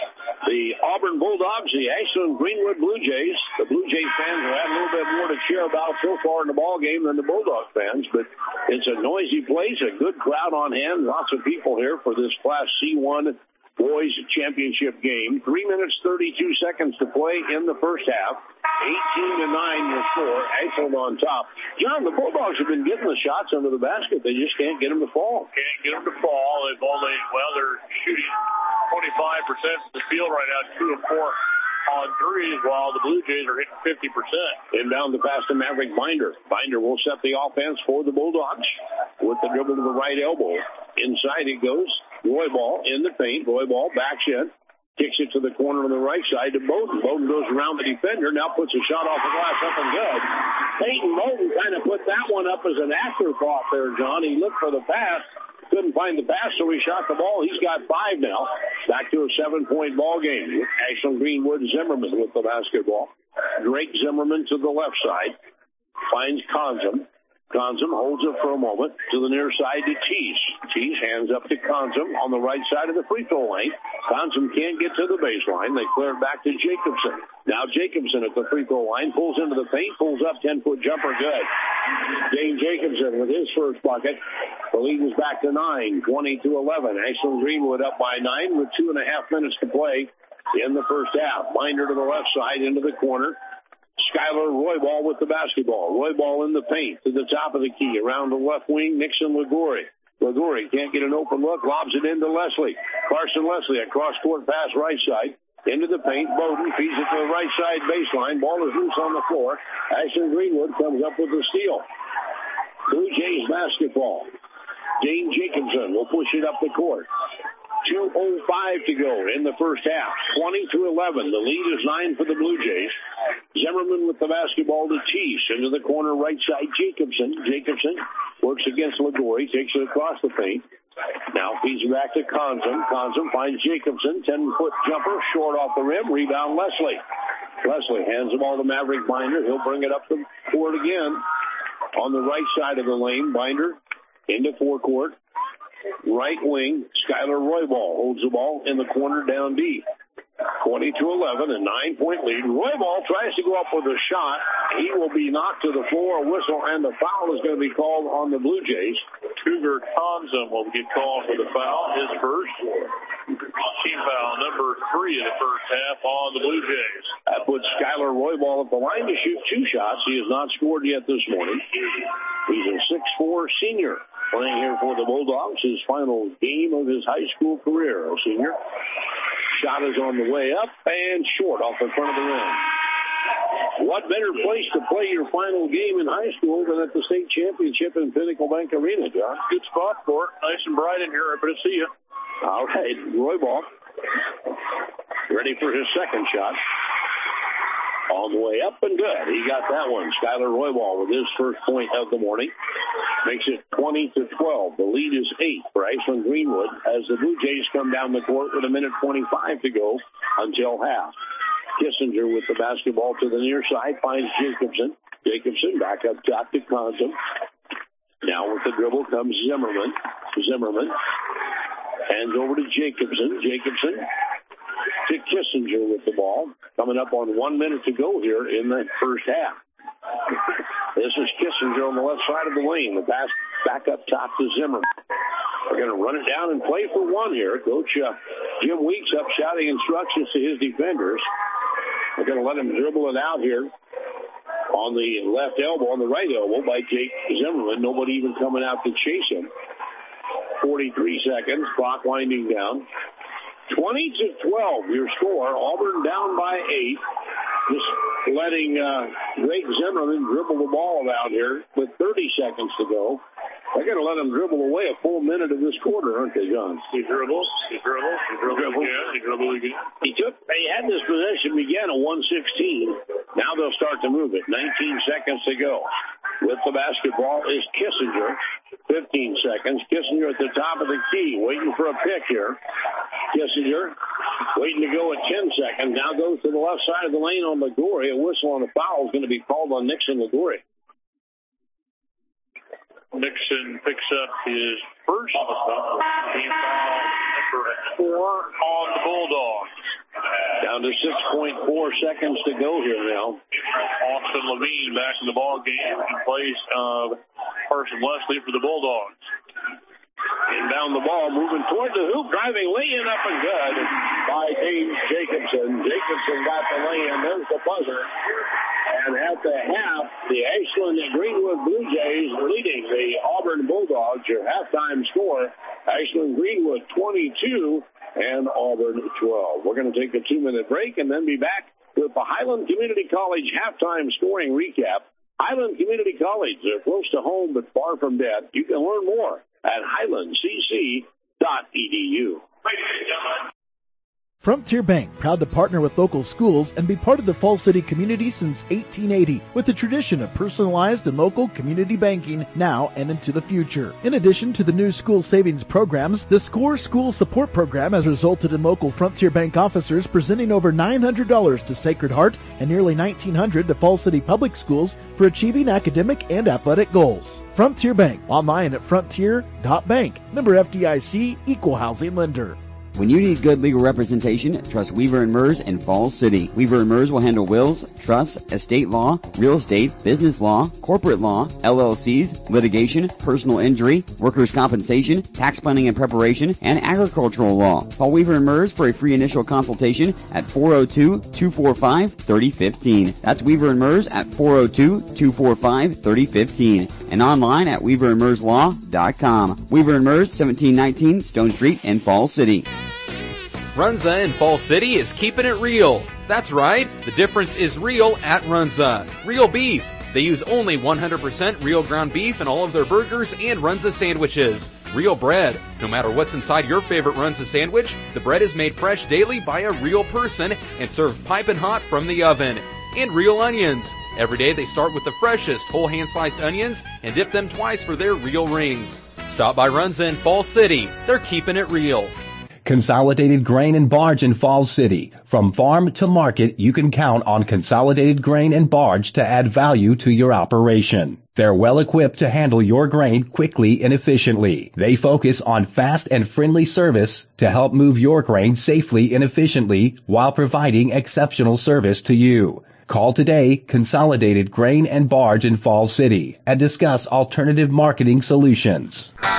The Auburn Bulldogs, the Ashland Greenwood Blue Jays. The Blue Jays fans will have a little bit more to cheer about so far in the ball game than the Bulldog fans, but it's a noisy place, a good crowd on hand, lots of people here for this Class C one Boys Championship game. Three minutes, thirty-two seconds to play in the first half. eighteen to nine your score. Ashland on top. John, the Bulldogs have been getting the shots under the basket. They just can't get them to fall. Can't get them to fall. They've only, well, they're shooting twenty-five percent from the field right now, two of four on threes, while the Blue Jays are hitting fifty percent. Inbound to pass to Maverick Binder. Binder will set the offense for the Bulldogs with the dribble to the right elbow. Inside it goes. Roy Ball in the paint. Roy Ball backs in. Kicks it to the corner on the right side to Bowden. Bowden goes around the defender. Now puts a shot off the glass up and good. Peyton Bowden kind of put that one up as an afterthought there, John. He looked for the pass. Couldn't find the pass, so he shot the ball. He's got five now. Back to a seven-point ball game. Ashland Greenwood Zimmerman with the basketball. Drake Zimmerman to the left side. Finds Conzum. Conzum holds it for a moment to the near side to Teese. Teese hands up to Conzum on the right side of the free throw lane. Conzum can't get to the baseline. They clear it back to Jacobson. Now Jacobson at the free throw line pulls into the paint, pulls up, ten-foot jumper, good. Dane Jacobson with his first bucket. The lead is back to nine, twenty to eleven. Ashland Greenwood up by nine with two and a half minutes to play in the first half. Binder to the left side into the corner. Skylar Royball with the basketball. Royball in the paint to the top of the key. Around the left wing, Nixon Ligori. Ligori can't get an open look. Lobs it into Leslie. Carson Leslie, a cross-court pass right side. Into the paint. Bowden feeds it to the right side baseline. Ball is loose on the floor. Ashland Greenwood comes up with the steal. Blue Jays basketball. Dane Jacobson will push it up the court. two oh five to go in the first half. twenty to eleven. The lead is nine for the Blue Jays. Zimmerman with the basketball to Teese. Into the corner right side, Jacobson. Jacobson works against Ligori. Takes it across the paint. Now feeds it back to Conzum. Conzum finds Jacobson. ten-foot jumper. Short off the rim. Rebound Leslie. Leslie hands the ball to Maverick Binder. He'll bring it up the court again. On the right side of the lane, Binder into forecourt. Right wing, Skylar Royball holds the ball in the corner down deep. twenty to eleven, a nine-point lead. Royball tries to go up with a shot. He will be knocked to the floor, a whistle, and the foul is going to be called on the Blue Jays. Cougar Conzum will get called for the foul, his first. Team foul number three in the first half on the Blue Jays. That puts Skylar Royball at the line to shoot two shots. He has not scored yet this morning. He's a six four senior. Playing here for the Bulldogs, his final game of his high school career, a senior. Shot is on the way up and short off the front of the rim. What better place to play your final game in high school than at the state championship in Pinnacle Bank Arena, John? Good spot for it. Nice and bright in here. Happy to see you. All right, Royball ready for his second shot. On the way up and good. He got that one. Skylar Royball with his first point of the morning. Makes it twenty to twelve. The lead is eight for Ashland Greenwood as the Blue Jays come down the court with a minute twenty-five to go until half. Kissinger with the basketball to the near side finds Jacobson. Jacobson back up top to Conzum. Now with the dribble comes Zimmerman. Zimmerman hands over to Jacobson. Jacobson to Kissinger with the ball. Coming up on one minute to go here in the first half. This is Kissinger on the left side of the lane. The pass back up top to Zimmerman. We're going to run it down and play for one here. Coach uh, Jim Weeks up shouting instructions to his defenders. We're going to let him dribble it out here on the left elbow, on the right elbow by Jake Zimmerman. Nobody even coming out to chase him. forty-three seconds, clock winding down. twenty to twelve, your score. Auburn down by eight. Just letting uh, Drake Zimmerman dribble the ball out here with thirty seconds to go. They're going to let him dribble away a full minute of this quarter, aren't they, John? He dribbles. He dribbles. He dribbles again. He dribbles again. He took. They had this possession began at one sixteen. Now they'll start to move it. nineteen seconds to go. With the basketball is Kissinger. fifteen seconds. Kissinger at the top of the key, waiting for a pick here. Kissinger waiting to go at ten seconds. Now goes to the left side of the lane on Liguri. A whistle on the foul is going to be called on Nixon Liguri. Nixon picks up his first team foul, number four on the Bulldogs. Down to six point four seconds to go here now. Austin Levine back in the ball game in place of Carson Leslie for the Bulldogs. Inbound the ball, moving toward the hoop, driving lay-in up and good by James Jacobson. Jacobson got the lay-in. There's the buzzer. And at the half, the Ashland and Greenwood Blue Jays leading the Auburn Bulldogs. Your halftime score, Ashland Greenwood twenty-two and Auburn twelve. We're going to take a two-minute break and then be back with the Highland Community College halftime scoring recap. Highland Community College, they're close to home but far from dead. You can learn more at highland c c dot e d u. Frontier Bank, proud to partner with local schools and be part of the Falls City community since eighteen eighty, with a tradition of personalized and local community banking now and into the future. In addition to the new school savings programs, the SCORE School Support Program has resulted in local Frontier Bank officers presenting over nine hundred dollars to Sacred Heart and nearly nineteen hundred dollars to Falls City Public Schools for achieving academic and athletic goals. Frontier Bank, online at frontier dot bank. Member F D I C, Equal Housing Lender. When you need good legal representation, trust Weaver and Mers in Falls City. Weaver and Mers will handle wills, trusts, estate law, real estate, business law, corporate law, L L Cs, litigation, personal injury, workers' compensation, tax planning and preparation, and agricultural law. Call Weaver and Mers for a free initial consultation at four oh two, two four five, three oh one five. That's Weaver and Mers at four oh two, two four five, three oh one five and online at weaver and mers law dot com. Weaver and Mers, seventeen nineteen Stone Street in Falls City. Runza in Falls City is keeping it real. That's right, the difference is real at Runza. Real beef. They use only one hundred percent real ground beef in all of their burgers and Runza sandwiches. Real bread. No matter what's inside your favorite Runza sandwich, the bread is made fresh daily by a real person and served piping hot from the oven. And real onions. Every day they start with the freshest whole hand-sliced onions and dip them twice for their real rings. Stop by Runza in Falls City. They're keeping it real. Consolidated Grain and Barge in Falls City. From farm to market, you can count on Consolidated Grain and Barge to add value to your operation. They're well equipped to handle your grain quickly and efficiently. They focus on fast and friendly service to help move your grain safely and efficiently while providing exceptional service to you. Call today, Consolidated Grain and Barge in Falls City, and discuss alternative marketing solutions.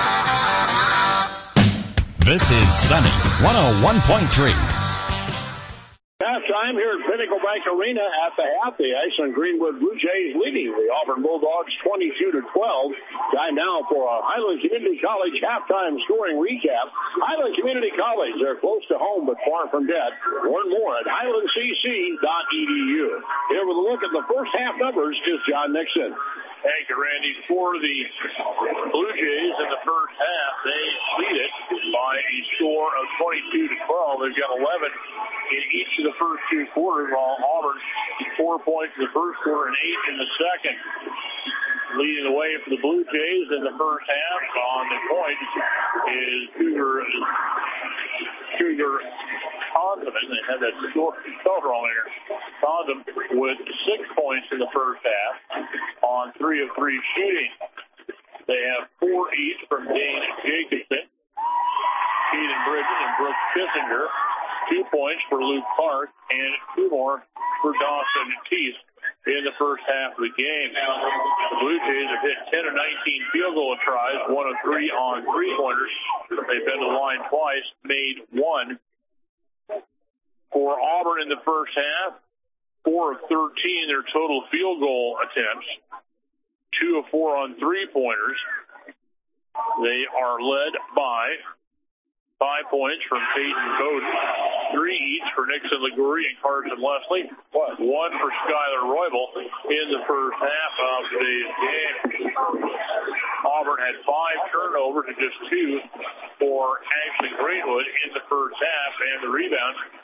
This is Sunny one oh one point three. Halftime here at Pinnacle Bank Arena. At the half, the Ashland Greenwood Blue Jays leading the Auburn Bulldogs twenty-two to twelve. Time now for our Highland Community College halftime scoring recap. Highland Community College, they're close to home but far from dead. Learn more at highland c c dot e d u. Here with a look at the first half numbers is John Nixon. Thank you, Randy. For the Blue Jays in the first half, they lead it by a score of twenty-two to twelve. They've got eleven in each of the first two quarters, while Auburn four points in the first quarter and eight in the second. Leading the way for the Blue Jays in the first half on the point is Cougar Cougar Condom. They had that spelled wrong here. Condom with six points in the first half on three of three shooting. They have four each from Dane Jacobson, Keaton Bridges, and Brooks Kissinger. Two points for Luke Clark and two more for Dawson Teese in the first half of the game. The Blue Jays have hit ten of nineteen field goal tries, one of three on three-pointers. They've been to the line twice, made one. For Auburn in the first half, four of thirteen their total field goal attempts, two of four on three-pointers. They are led by five points from Peyton Bowden, three each for Nixon Liguri and Carson Leslie, one for Skylar Roybal in the first half of today's game. Auburn had five turnovers and just two for Ashland Greenwood in the first half, and the rebound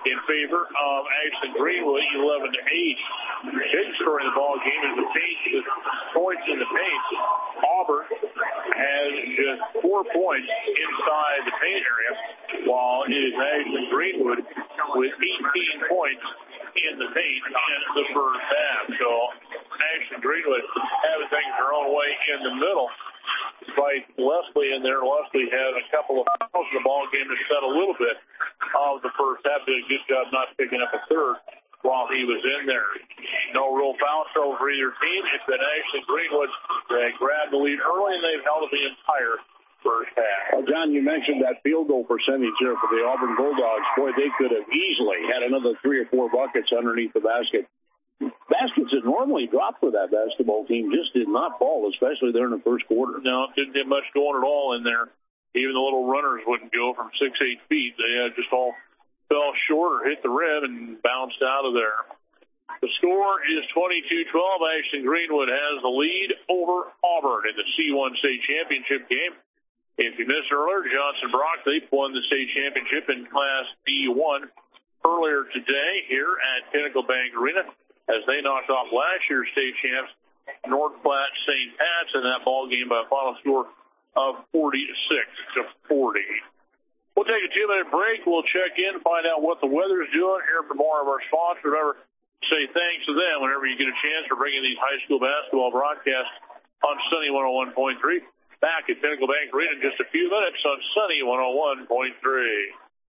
in favor of Ashland Greenwood, eleven to eight. Big score in the ball game is the paint, the points in the paint. Auburn has just four points inside the paint area, while it is Ashland Greenwood with eighteen points in the paint in the first half. So Ashland Greenwood having things their own way in the middle. Despite Leslie in there, Leslie had a couple of fouls in the ball game that set a little bit of the first half. Did a good job not picking up a third while he was in there. No real foul trouble for either team. It's been Ashland Greenwood that grabbed the lead early, and they've held it the entire first half. Well, John, you mentioned that field goal percentage there for the Auburn Bulldogs. Boy, they could have easily had another three or four buckets underneath the basket. Baskets that normally drop for that basketball team just did not fall, especially there in the first quarter. No, didn't get much going at all in there. Even the little runners wouldn't go from six, eight feet. They uh, just all fell short or hit the rim and bounced out of there. The score is twenty-two twelve. Ashland Greenwood has the lead over Auburn in the C one state championship game. If you missed earlier, Johnson Brock, they won the state championship in Class D one earlier today here at Pinnacle Bank Arena, as they knocked off last year's state champs, North Platte Saint Pat's, in that ball game by a final score of forty-six to forty. We'll take a two-minute break. We'll check in, find out what the weather's doing, hear from more of our sponsors. Remember, say thanks to them whenever you get a chance for bringing these high school basketball broadcasts on Sunny one oh one point three. Back at Pinnacle Bank Arena in just a few minutes on Sunny one oh one point three.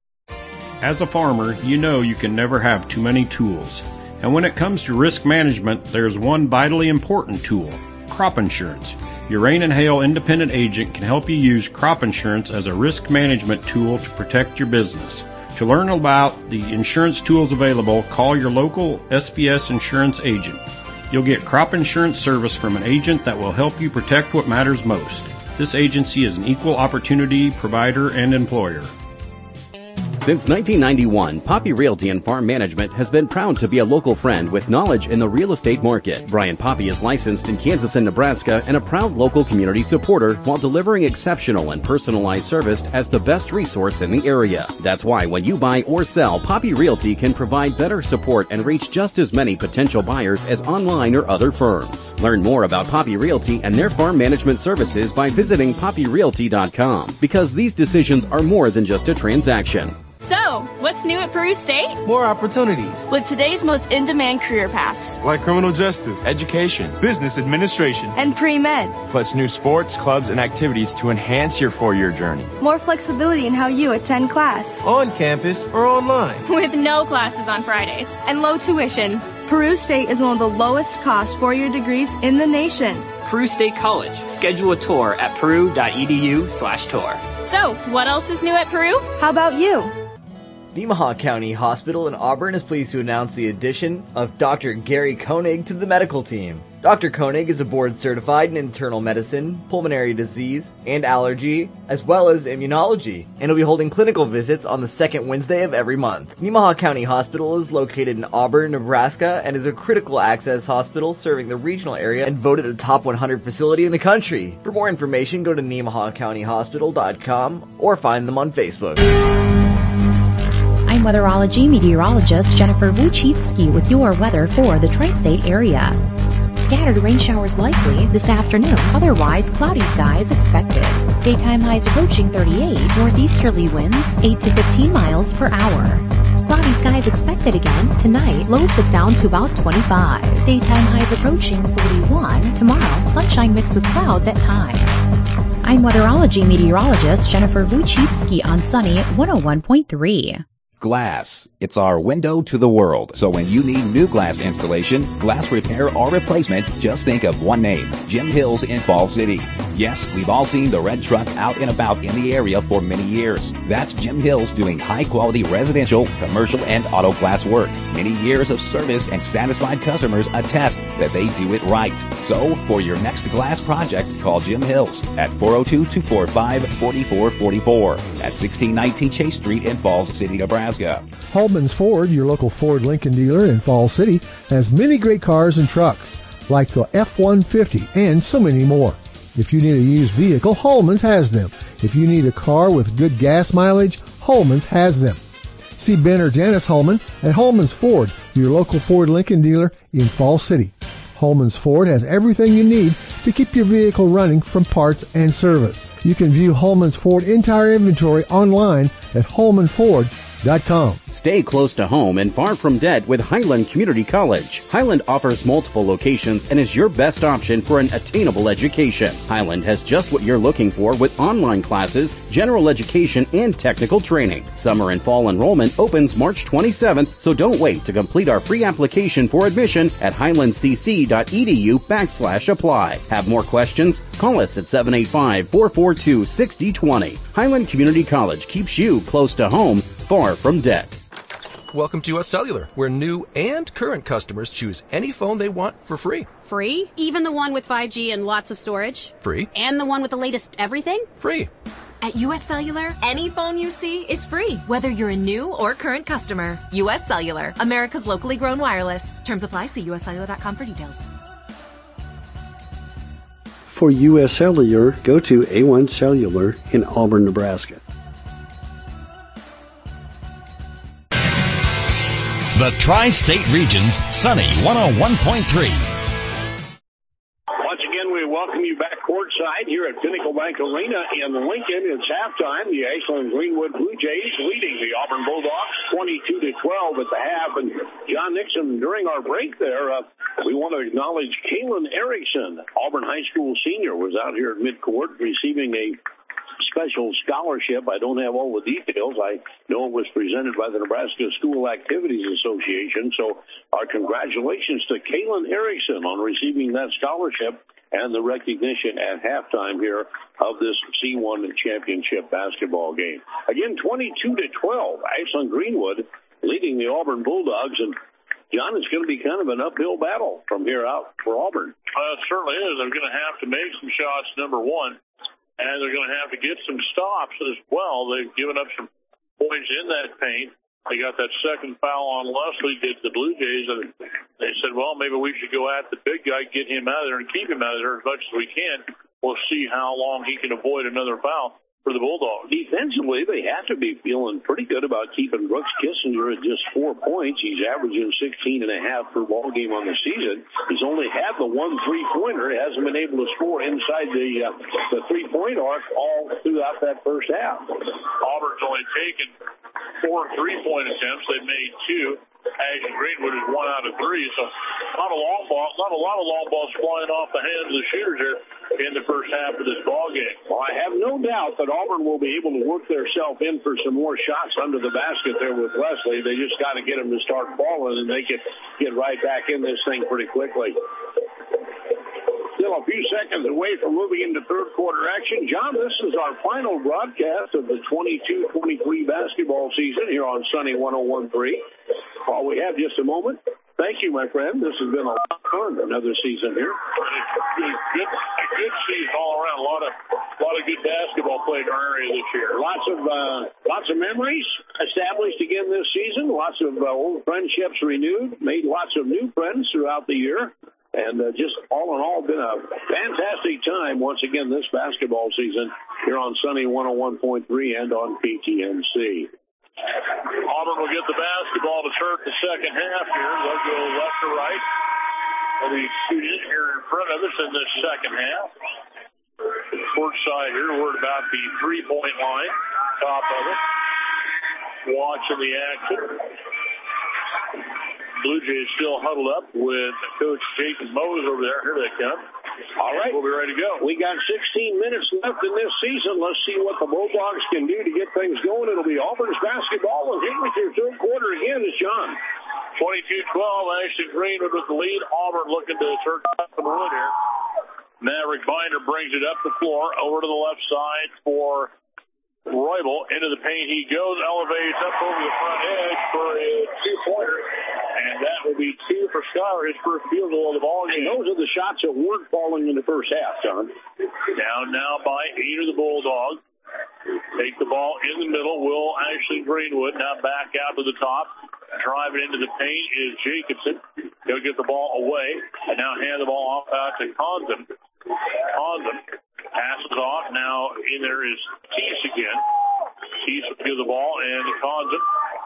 As a farmer, you know you can never have too many tools. And when it comes to risk management, there's one vitally important tool: crop insurance. Your Rain and Hail independent agent can help you use crop insurance as a risk management tool to protect your business. To learn about the insurance tools available, call your local S B S insurance agent. You'll get crop insurance service from an agent that will help you protect what matters most. This agency is an equal opportunity provider and employer. Since nineteen ninety-one, Poppy Realty and Farm Management has been proud to be a local friend with knowledge in the real estate market. Brian Poppy is licensed in Kansas and Nebraska and a proud local community supporter while delivering exceptional and personalized service as the best resource in the area. That's why when you buy or sell, Poppy Realty can provide better support and reach just as many potential buyers as online or other firms. Learn more about Poppy Realty and their farm management services by visiting poppy realty dot com, because these decisions are more than just a transaction. So, what's new at Peru State? More opportunities. With today's most in-demand career paths. Like criminal justice, education, business administration, and pre-med. Plus new sports, clubs, and activities to enhance your four-year journey. More flexibility in how you attend class. On campus or online. With no classes on Fridays and low tuition. Peru State is one of the lowest cost four-year degrees in the nation. Peru State College. Schedule a tour at peru.edu slash tour. So, what else is new at Peru? How about you? Nemaha County Hospital in Auburn is pleased to announce the addition of Doctor Gary Koenig to the medical team. Doctor Koenig is a board-certified in internal medicine, pulmonary disease, and allergy, as well as immunology, and will be holding clinical visits on the second Wednesday of every month. Nemaha County Hospital is located in Auburn, Nebraska, and is a critical access hospital serving the regional area and voted a top one hundred facility in the country. For more information, go to nemaha county hospital dot com or find them on Facebook. I'm weatherology meteorologist Jennifer Wojcicki with your weather for the Tri-State area. Scattered rain showers likely this afternoon, otherwise cloudy skies expected. Daytime highs approaching thirty-eight, northeasterly winds eight to fifteen miles per hour. Cloudy skies expected again tonight, lows dip down to about twenty-five. Daytime highs approaching forty-one, tomorrow sunshine mixed with clouds at times. I'm weatherology meteorologist Jennifer Wojcicki on Sunny one oh one point three. Glass. It's our window to the world. So when you need new glass installation, glass repair, or replacement, just think of one name: Jim Hills in Fall City. Yes, we've all seen the red truck out and about in the area for many years. That's Jim Hills doing high-quality residential, commercial, and auto glass work. Many years of service and satisfied customers attest that they do it right. So, for your next glass project, call Jim Hills at four oh two, two four five, four four four four at sixteen nineteen Chase Street in Falls City, Nebraska. Holman's Ford, your local Ford Lincoln dealer in Falls City, has many great cars and trucks, like the F one fifty and so many more. If you need a used vehicle, Holman's has them. If you need a car with good gas mileage, Holman's has them. See Ben or Janice Holman at Holman's Ford, your local Ford Lincoln dealer in Falls City. Holman's Ford has everything you need to keep your vehicle running from parts and service. You can view Holman's Ford entire inventory online at holman ford dot com. Stay close to home and far from debt with Highland Community College. Highland offers multiple locations and is your best option for an attainable education. Highland has just what you're looking for with online classes, general education, and technical training. Summer and fall enrollment opens March twenty-seventh, so don't wait to complete our free application for admission at highlandcc.edu backslash apply. Have more questions? Call us at seven eight five, four four two, six zero two zero. Highland Community College keeps you close to home, far from debt. Welcome to U S Cellular, where new and current customers choose any phone they want for free. Free? Even the one with five G and lots of storage? Free. And the one with the latest everything? Free. At U S Cellular, any phone you see is free, whether you're a new or current customer. U S Cellular, America's locally grown wireless. Terms apply. See U S cellular dot com for details. For U S Cellular, go to A one Cellular in Auburn, Nebraska. The Tri-State Region's Sunny one oh one point three. Once again, we welcome you back courtside here at Pinnacle Bank Arena in Lincoln. It's halftime. The Ashland Greenwood Blue Jays leading the Auburn Bulldogs twenty-two to twelve at the half. And John Nixon, during our break there, uh, we want to acknowledge Kaylin Erickson, Auburn High School senior, was out here at midcourt receiving a special scholarship. I don't have all the details. I know it was presented by the Nebraska School Activities Association. So our congratulations to Kaylin Erickson on receiving that scholarship and the recognition at halftime here of this C one championship basketball game. Again, twenty-two to twelve, Ashland Greenwood leading the Auburn Bulldogs. And John, it's going to be kind of an uphill battle from here out for Auburn. Uh, it certainly is. They're going to have to make some shots, number one. And they're going to have to get some stops as well. They've given up some points in that paint. They got that second foul on Leslie, did the Blue Jays, and they said, well, maybe we should go at the big guy, get him out of there, and keep him out of there as much as we can. We'll see how long he can avoid another foul for the Bulldogs. Defensively, they have to be feeling pretty good about keeping Brooks Kissinger at just four points. He's averaging sixteen and a half per ball game on the season. He's only had the one three-pointer. He hasn't been able to score inside the uh, the three-point arc all throughout that first half. Auburn's only taken four three-point attempts. They've made two. Ashland Greenwood is one out of three, so not a long ball, not a lot of long balls flying off the hands of the shooters here in the first half of this ball game. Well, I have no doubt that Auburn will be able to work themselves in for some more shots under the basket there with Leslie. They just got to get them to start falling, and they can get right back in this thing pretty quickly. Still a few seconds away from moving into third quarter action. John, this is our final broadcast of the twenty-two twenty-three basketball season here on Sunny one oh one point three. While we have just a moment, thank you, my friend. This has been a lot of fun, another season here. Good, good, good season all around. A lot of, a lot of good basketball played in our area this year. Lots of, uh, lots of memories established again this season. Lots of uh, old friendships renewed. Made lots of new friends throughout the year. And uh, just all in all, been a fantastic time once again this basketball season here on Sunny one oh one point three and on P T N C. Auburn will get the basketball to start the second half here. They'll go left to right. They'll be shooting here in front of us in this second half. Court side here, we're at about the three-point line, top of it. Watching the action. Blue Jays still huddled up with Coach Jacob Mose over there. Here they come. All right. We'll be ready to go. We got sixteen minutes left in this season. Let's see what the Bulldogs can do to get things going. It'll be Auburn's basketball, and here with your third quarter again is John. twenty-two twelve, Ashland Greenwood with the lead. Auburn looking to turn up and win here. Maverick Binder brings it up the floor, over to the left side for Roybal. Into the paint he goes, elevates up over the front edge for a two-pointer. And that will be two for Schuyler, his first field goal of the ball game. And those are the shots that weren't falling in the first half, John. Down now by eight of the Bulldogs. Take the ball in the middle. Will Ashland Greenwood now back out to the top. Driving into the paint is Jacobson. He'll get the ball away. And now hand the ball off out to Condon. Condon passes off. Now in there is Teese again. Teese will give the ball, and Condon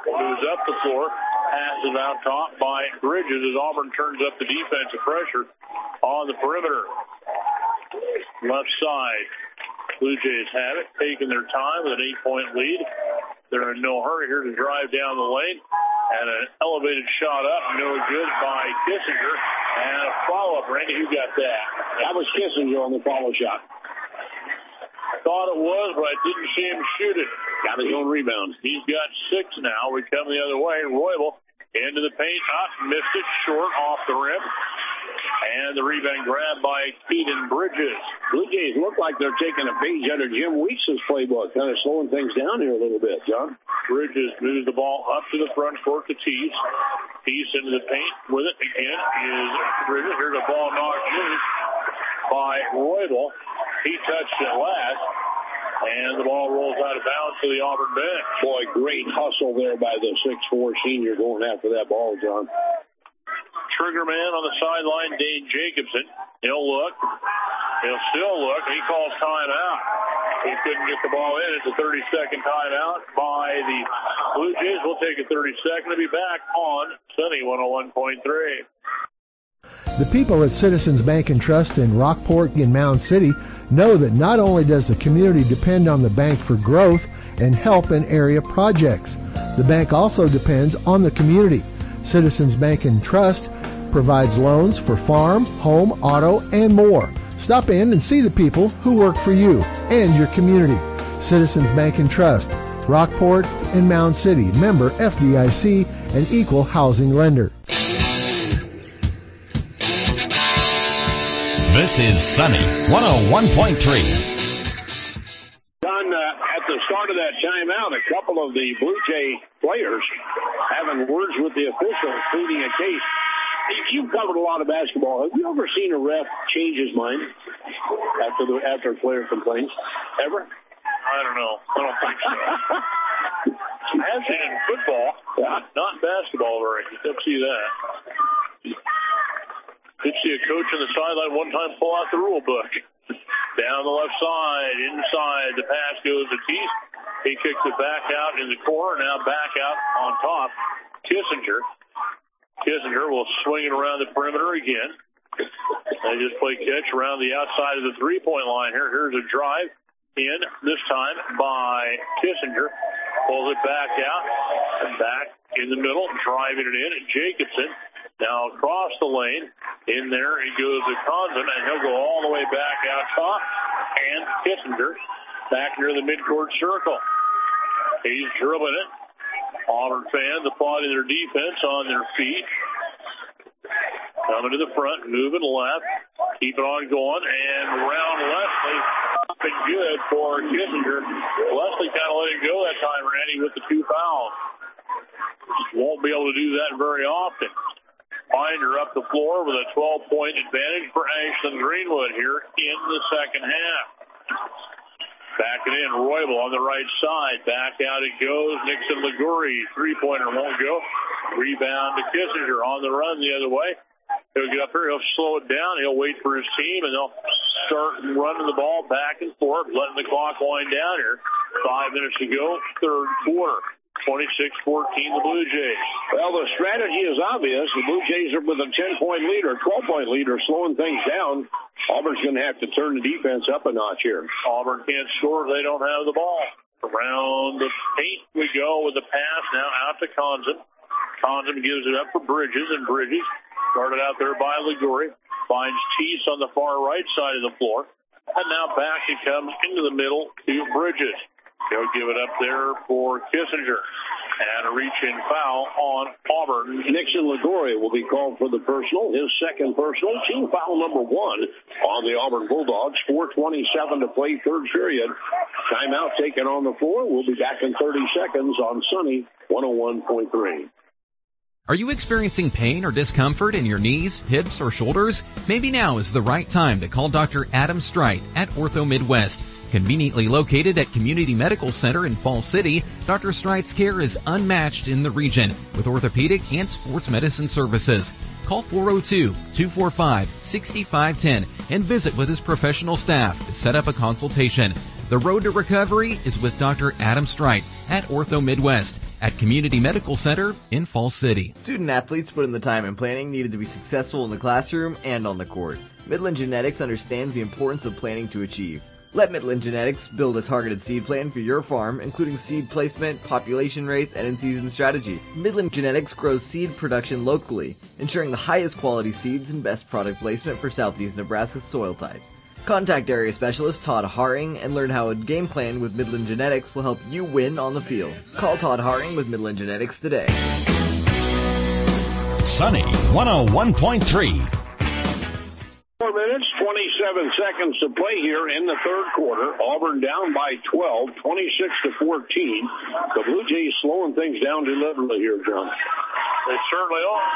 moves up the floor, passes out top by Bridges as Auburn turns up the defensive pressure on the perimeter. Left side, Blue Jays have it, taking their time with an eight-point lead. They're in no hurry here to drive down the lane. And an elevated shot up, no good by Kissinger. And a follow-up. Randy, who got that? That was Kissinger on the follow shot. Thought it was, but I didn't see him shoot it. Got his own rebound. He's got six now. We come the other way. Roybal into the paint. Up, missed it short off the rim. And the rebound grabbed by Keaton Bridges. Blue Jays look like they're taking a page out of Jim Weeks' playbook, kind of slowing things down here a little bit, John. Bridges moves the ball up to the front court to Teese. Teese into the paint with it again is Bridges. Here's a ball knocked loose by Roybal. He touched it last. And the ball rolls out of bounds to the Auburn bench. Boy, great hustle there by the six four senior going after that ball, John. Trigger man on the sideline, Dane Jacobson. He'll look. He'll still look. He calls timeout. He couldn't get the ball in. It's a thirty-second timeout by the Blue Jays. We'll take a thirty-second to be back on Sunny one oh one point three. The people at Citizens Bank and Trust in Rockport and Mound City know that not only does the community depend on the bank for growth and help in area projects, the bank also depends on the community. Citizens Bank and Trust provides loans for farm, home, auto, and more. Stop in and see the people who work for you and your community. Citizens Bank and Trust, Rockport and Mound City, member F D I C, and equal housing lender. This is Sunny one oh one point three. Don, uh, at the start of that timeout, a couple of the Blue Jay players having words with the officials, pleading a case. You've covered a lot of basketball. Have you ever seen a ref change his mind after the after a player complains? Ever? I don't know. I don't think so. I have seen it in football, yeah. Not in basketball, very. You don't see that. Did see a coach on the sideline one time pull out the rule book. Down the left side, inside, the pass goes to Teese. He kicks it back out in the corner, now back out on top. Kissinger. Kissinger will swing it around the perimeter again. They just play catch around the outside of the three-point line here. Here's a drive in, this time by Kissinger. Pulls it back out and back in the middle, driving it in. And Jacobson now across the lane. In there he goes to Condon, and he'll go all the way back out top. And Kissinger back near the midcourt circle. He's dribbling it. Auburn fans applauding their defense on their feet. Coming to the front, moving left. Keep it on going, and around Leslie. Been good for Kissinger. Leslie kind of let it go that time, Randy, with the two fouls. Won't be able to do that very often. Binder up the floor with a twelve-point advantage for Ashland Greenwood here in the second half. Back it in, Roybal on the right side. Back out it goes. Nixon Liguri, three-pointer won't go. Rebound to Kissinger on the run the other way. He'll get up here. He'll slow it down. He'll wait for his team, and they'll start running the ball back and forth, letting the clock wind down here. Five minutes to go, third quarter. twenty-six fourteen, the Blue Jays. Well, the strategy is obvious. The Blue Jays are with a ten-point lead or twelve-point lead or slowing things down. Auburn's going to have to turn the defense up a notch here. Auburn can't score if they don't have the ball. Around the paint we go with the pass now out to Conzen. Conzen gives it up for Bridges, and Bridges started out there by Liguri. Finds Teese on the far right side of the floor. And now back it comes into the middle to Bridges. He'll give it up there for Kissinger. And a reach-in foul on Auburn. Nixon Liguri will be called for the personal, his second personal. Team foul number one on the Auburn Bulldogs. four twenty-seven to play, third period. Timeout taken on the floor. We'll be back in thirty seconds on Sunny one oh one point three. Are you experiencing pain or discomfort in your knees, hips, or shoulders? Maybe now is the right time to call Doctor Adam Strite at Ortho Midwest. Conveniently located at Community Medical Center in Falls City, Doctor Strite's care is unmatched in the region with orthopedic and sports medicine services. Call four oh two, two four five, six five one zero and visit with his professional staff to set up a consultation. The road to recovery is with Doctor Adam Strite at Ortho Midwest. at Community Medical Center in Falls City. Student athletes put in the time and planning needed to be successful in the classroom and on the court. Midland Genetics understands the importance of planning to achieve. Let Midland Genetics build a targeted seed plan for your farm, including seed placement, population rates, and in-season strategies. Midland Genetics grows seed production locally, ensuring the highest quality seeds and best product placement for southeast Nebraska's soil type. Contact area specialist Todd Haring and learn how a game plan with Midland Genetics will help you win on the field. Call Todd Haring with Midland Genetics today. Sunny one oh one point three. Four minutes, twenty-seven seconds to play here in the third quarter. Auburn down by twelve, twenty-six to fourteen. The Blue Jays slowing things down deliberately here, John. They certainly are.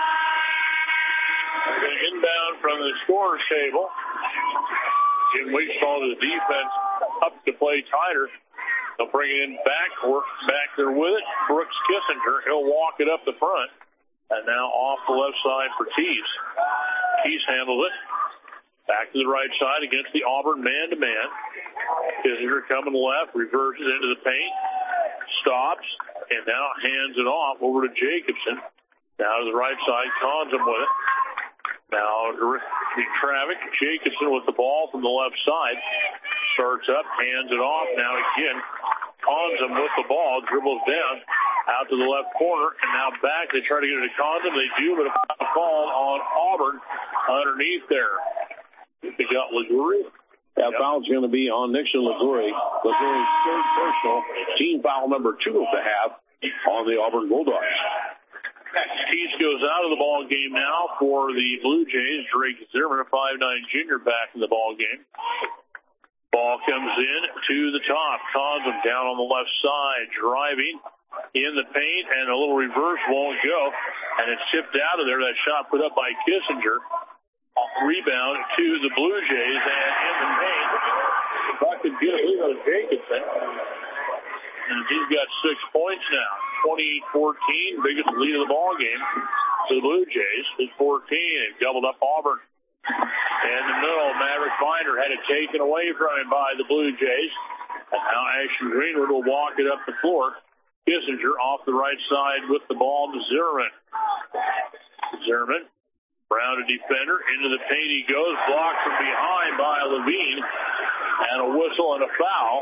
Inbound from the scorer's table. Jim Weeks called his defense up to play tighter. They'll bring it in back, work back there with it. Brooks Kissinger, he'll walk it up the front. And now off the left side for Teese. Teese handles it. Back to the right side against the Auburn man-to-man. Kissinger coming left, reverses into the paint, stops, and now hands it off over to Jacobson. Now to the right side, Conzum with it. Now to Travick, Jacobson with the ball from the left side. Starts up, hands it off. Now again, Conzum with the ball, dribbles down out to the left corner, and now back. They try to get it to Conzum. They do, but a foul on Auburn underneath there. They got Liguri. That yep. foul's going to be on Nixon Liguri. Liguri's third personal. Team foul number two of the half on the Auburn Bulldogs. Teese goes out of the ball game now for the Blue Jays. Drake Zimmerman, a five nine junior, back in the ball game. Ball comes in to the top. Conzum down on the left side, driving in the paint, and a little reverse won't go. And it's tipped out of there. That shot put up by Kissinger. Rebound to the Blue Jays, and in the paint, if I could get a lead on Jacobson, and he's got six points now. twenty-eight fourteen, biggest lead of the ball game to the Blue Jays is fourteen, and doubled up Auburn. In the middle, Maverick Binder had it taken away from him by the Blue Jays, and now Ashton Greenwood will walk it up the floor. Kissinger off the right side with the ball to Zimmerman. Zimmerman. Brown, a defender, into the paint he goes, blocked from behind by Levine, and a whistle and a foul.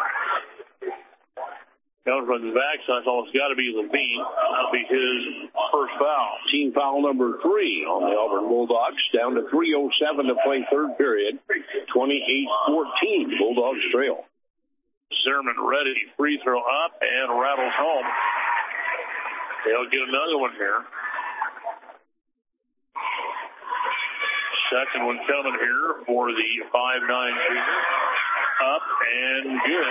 Coming from the backside, it's almost got to be Levine. That'll be his first foul. Team foul number three on the Auburn Bulldogs. Down to three oh seven to play third period. twenty-eight fourteen, Bulldogs trail. Zimmerman ready, free throw up, and rattles home. They'll get another one here. Second one coming here for the five nine junior. Up and good.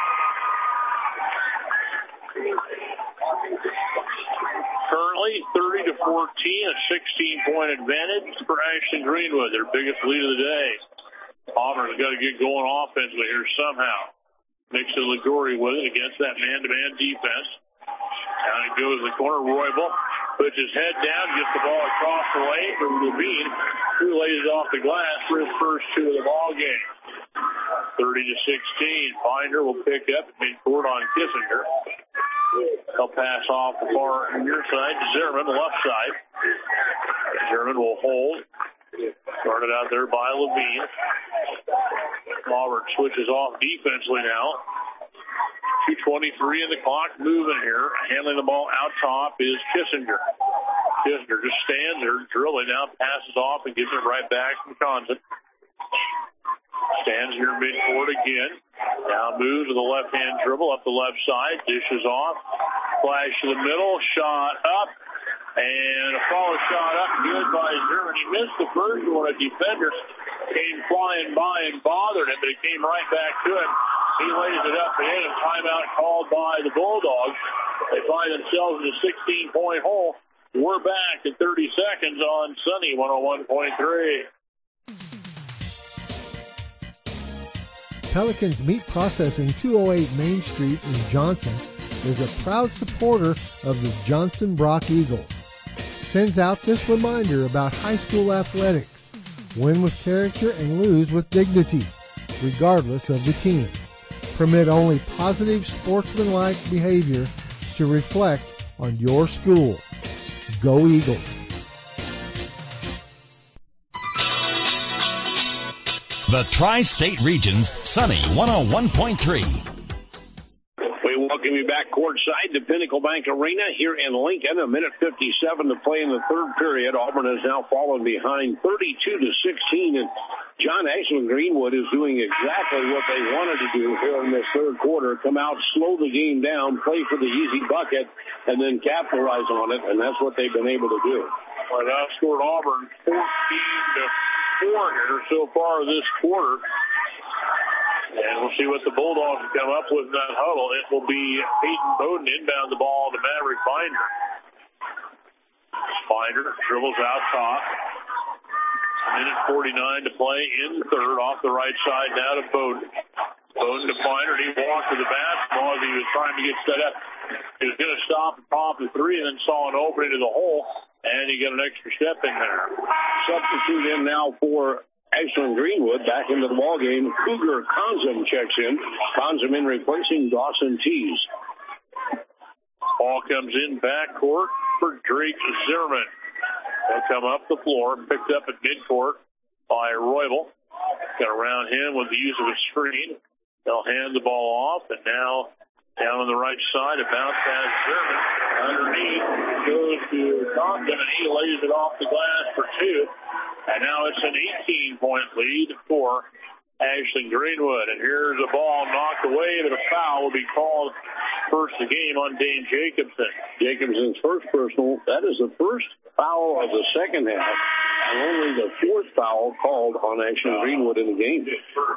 Currently thirty to fourteen, a sixteen point advantage for Ashton Greenwood, their biggest lead of the day. Auburn's got to get going offensively here somehow. Nixon Liguri with it against that man-to-man defense. Down it goes the corner. Roybal puts his head down, gets the ball across the lane from Levine, who lays it off the glass for his first two of the ball game. thirty to sixteen. Binder will pick up midcourt on Kissinger. He'll pass off the far near side to Zimmerman, the left side. Zimmerman will hold. Started out there by Levine. Auburn switches off defensively now. two twenty-three in the clock, moving here. Handling the ball out top is Kissinger. Kissinger just stands there, drilling now, passes off and gives it right back from Conzum. Stands here midcourt again. Now moves with a left-hand dribble up the left side. Dishes off. Flash to the middle. Shot up. And a follow shot up. Good by Zimmerman. He missed the first one. A defender came flying by and bothered him, but it came right back to him. He lays it up and in. A timeout called by the Bulldogs. They find themselves in a sixteen point hole. We're back at thirty seconds on Sunny one oh one point three. Pelicans Meat Processing, two oh eight Main Street in Johnson, is a proud supporter of the Johnson Brock Eagles. Sends out this reminder about high school athletics. Win with character and lose with dignity, regardless of the team. Permit only positive sportsmanlike behavior. to reflect on your school. Go Eagles! The Tri-State Region's Sunny one oh one point three. We welcome you back courtside to Pinnacle Bank Arena here in Lincoln. A minute fifty-seven to play in the third period. Auburn has now fallen behind thirty-two to sixteen, and John Ashland Greenwood is doing exactly what they wanted to do here in this third quarter. Come out, slow the game down, play for the easy bucket, and then capitalize on it, and that's what they've been able to do. Well, that scored Auburn fourteen to four here so far this quarter. And we'll see what the Bulldogs come up with in that huddle. It will be Peyton Bowden inbound the ball to Maverick Binder. Binder dribbles out top. minute forty-nine to play in third. Off the right side now to Bowden. Bowden to Binder. He walked to the basketball as he was trying to get set up. He was going to stop and pop the three and then saw an opening to the hole. And he got an extra step in there. Substitute in now for Ashland Greenwood back into the ballgame. Cougar Conzum checks in. Conzum in replacing Dawson Tees. Ball comes in backcourt for Drake Zimmerman. They'll come up the floor, picked up at midcourt by Roybal. Got around him with the use of a screen. They'll hand the ball off, and now down on the right side, a bounce pass Zimmerman. Underneath goes to Compton, and he lays it off the glass for two. And now it's an eighteen-point lead for Ashland Greenwood. And here's a ball knocked away, but a foul will be called first the game on Dane Jacobson. Jacobson's first personal. That is the first foul of the second half, and only the fourth foul called on Ashland Greenwood in the game.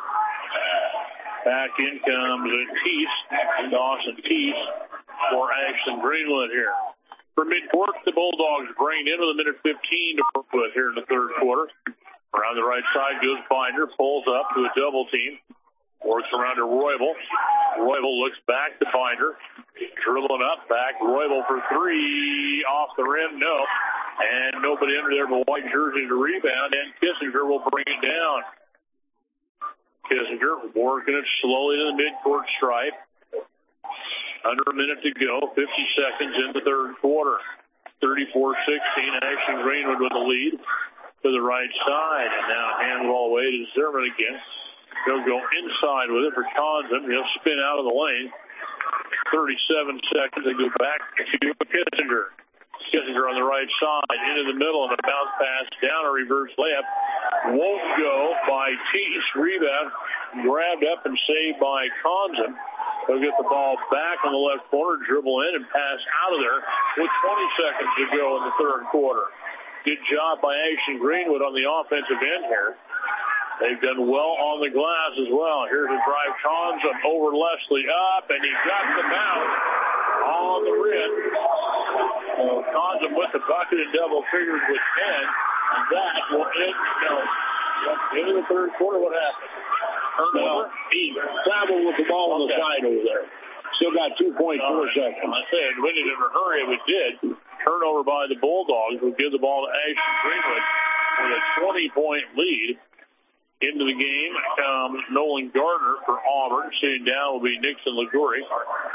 Back in comes Teese, Dawson Teese for Ashland Greenwood here. For midcourt, the Bulldogs bring in with a minute fifteen to work with here in the third quarter. Around the right side goes Binder, pulls up to a double team. Works around to Roybal. Roybal looks back to Binder. Dribbling up, back. Roybal for three. Off the rim, no. And nobody under there but white jersey to rebound, and Kissinger will bring it down. Kissinger working it slowly to the midcourt stripe. Under a minute to go, fifty seconds in the third quarter. thirty-four sixteen, Ashland Greenwood with the lead to the right side. And now hand the ball away to Zimmerman again. He'll go inside with it for Conzum. He'll spin out of the lane. thirty-seven seconds. They go back to Kissinger. Kissinger on the right side, into the middle, and a bounce pass down, a reverse layup. Won't go by Teese. Rebound grabbed up and saved by Conzum. They'll get the ball back on the left corner, dribble in, and pass out of there with twenty seconds to go in the third quarter. Good job by Ashland Greenwood on the offensive end here. They've done well on the glass as well. Here's a drive, Conzum over Leslie up, and he got the bounce on the rim. So Conzum with the bucket and double figures with ten, and that will end. No, into the third quarter, what happened? Well, he traveled with the ball on the okay. side over there. Still got two point four right. seconds. I said, when it in a hurry, if it did. Turnover by the Bulldogs will give the ball to Ashland Greenwood with a twenty-point lead. Into the game comes Nolan Gardner for Auburn. Sitting down will be Nixon Liguri.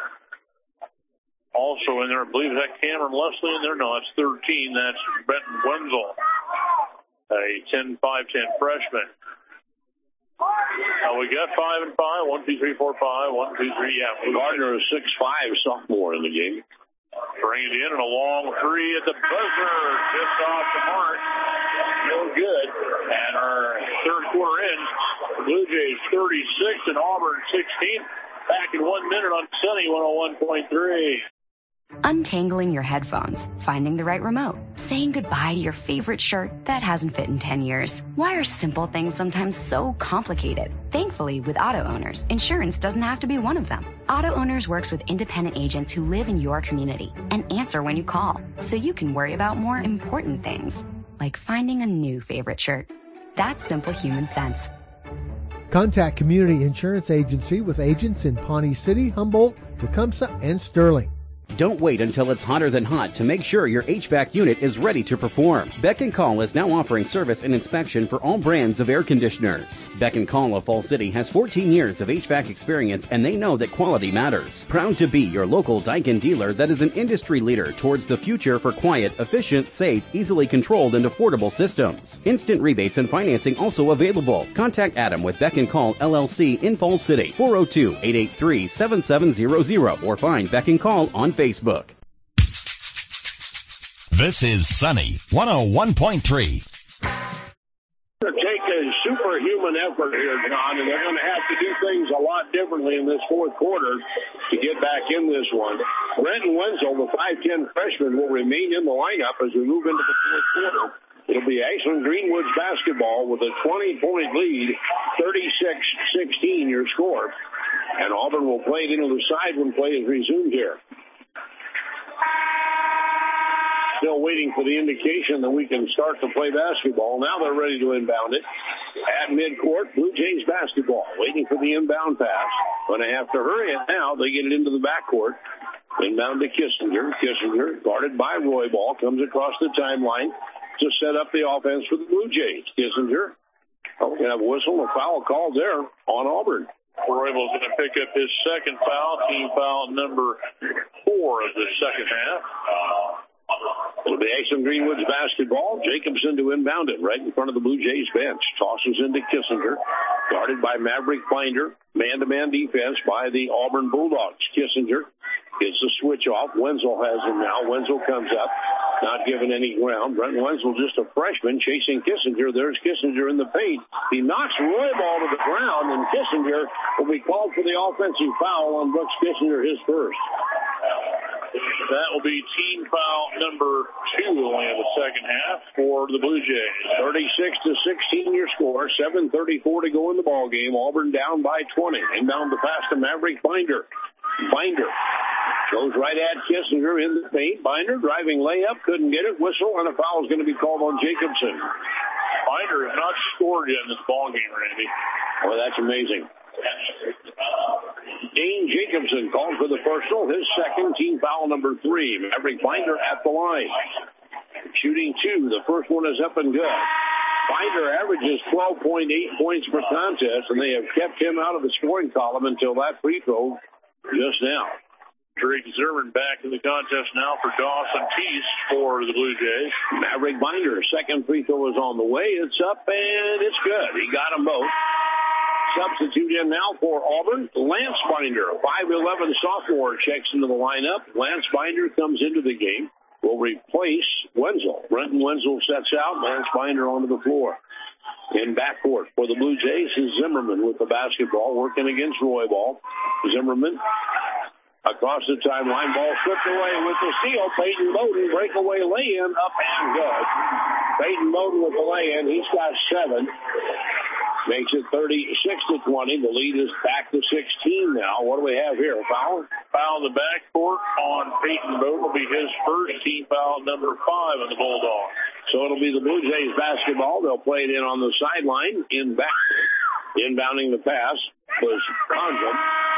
Also in there, I believe, is that Cameron Leslie in there? No, that's thirteen. That's Benton Wenzel, a ten five ten freshman. Uh, we got five and five. One, two, three, four, five. One, two, three. Yeah, Gardner is six five, sophomore in the game. Bring it in and a long three at the buzzer, just off the mark. No good. And our third quarter ends. The Blue Jays thirty-six and Auburn sixteen. Back in one minute on Sunny one oh one point three. Untangling your headphones, finding the right remote, saying goodbye to your favorite shirt that hasn't fit in ten years. Why are simple things sometimes so complicated? Thankfully, with Auto Owners, insurance doesn't have to be one of them. Auto Owners works with independent agents who live in your community and answer when you call, so you can worry about more important things, like finding a new favorite shirt. That's simple human sense. Contact Community Insurance Agency with agents in Pawnee City, Humboldt, Tecumseh, and Sterling. Don't wait until it's hotter than hot to make sure your H V A C unit is ready to perform. Beck and Call is now offering service and inspection for all brands of air conditioners. Beck and Call of Fall City has fourteen years of H V A C experience, and they know that quality matters. Proud to be your local Daikin dealer that is an industry leader towards the future for quiet, efficient, safe, easily controlled, and affordable systems. Instant rebates and financing also available. Contact Adam with Beck and Call L L C in Fall City, four oh two, eight eight three, seven seven zero zero, or find Beck and Call on Facebook. This is Sunny one oh one point three. To take a superhuman effort here, John, and they're going to have to do things a lot differently in this fourth quarter to get back in this one. Brenton Wenzel, the five ten freshman, will remain in the lineup as we move into the fourth quarter. It'll be Ashland Greenwoods basketball with a twenty-point lead, thirty-six sixteen your score. And Auburn will play it into the side when play is resumed here. Still waiting for the indication that we can start to play basketball. Now they're ready to inbound it. At midcourt, Blue Jays basketball, waiting for the inbound pass. Going to have to hurry it now. They get it into the backcourt. Inbound to Kissinger. Kissinger, guarded by Roybal, comes across the timeline to set up the offense for the Blue Jays. Kissinger, oh, we have a whistle, a foul called there on Auburn. Roybal's going to pick up his second foul, team foul number four of the second half. It'll be Ashland Greenwoods basketball. Jacobson to inbound it right in front of the Blue Jays bench. Tosses into Kissinger, guarded by Maverick Binder. Man-to-man defense by the Auburn Bulldogs. Kissinger gets the switch off. Wenzel has him now. Wenzel comes up, not given any ground. Brenton Wenzel, just a freshman, chasing Kissinger. There's Kissinger in the paint. He knocks Roybal to the ground, and Kissinger will be called for the offensive foul on Brooks Kissinger, his first. That will be team foul number two only in the second half for the Blue Jays. thirty-six to sixteen your score. seven thirty-four to go in the ball game. Auburn down by twenty. Inbound the pass to Maverick Binder. Binder goes right at Kissinger in the paint. Binder driving layup, couldn't get it. Whistle, and a foul is going to be called on Jacobson. Binder has not scored yet in this ball game, Randy. Well, that's amazing. Dane Jacobson called for the personal, his second, team foul number three. Maverick Binder at the line. Shooting two. The first one is up and good. Binder averages twelve point eight points per contest, and they have kept him out of the scoring column until that free throw just now. Drake Zimmerman back in the contest now for Dawson Teese for the Blue Jays. Maverick Binder, second free throw is on the way. It's up, and it's good. He got them both. Substitute in now for Auburn, Lance Binder, a five eleven sophomore, checks into the lineup. Lance Binder comes into the game, will replace Wenzel. Brenton Wenzel sets out, Lance Binder onto the floor. In backcourt for the Blue Jays is Zimmerman with the basketball, working against Roybal. Zimmerman across the timeline, ball slipped away with the steal. Peyton Bowden, breakaway lay-in, up and good. Peyton Bowden with the lay-in, he's got seven. Makes it thirty-six to twenty. The lead is back to sixteen now. What do we have here? A foul? Foul in the backcourt on Peyton Bowden will be his first, team foul number five on the Bulldogs. So it'll be the Blue Jays basketball. They'll play it in on the sideline in backcourt. Inbounding the pass was Conjum.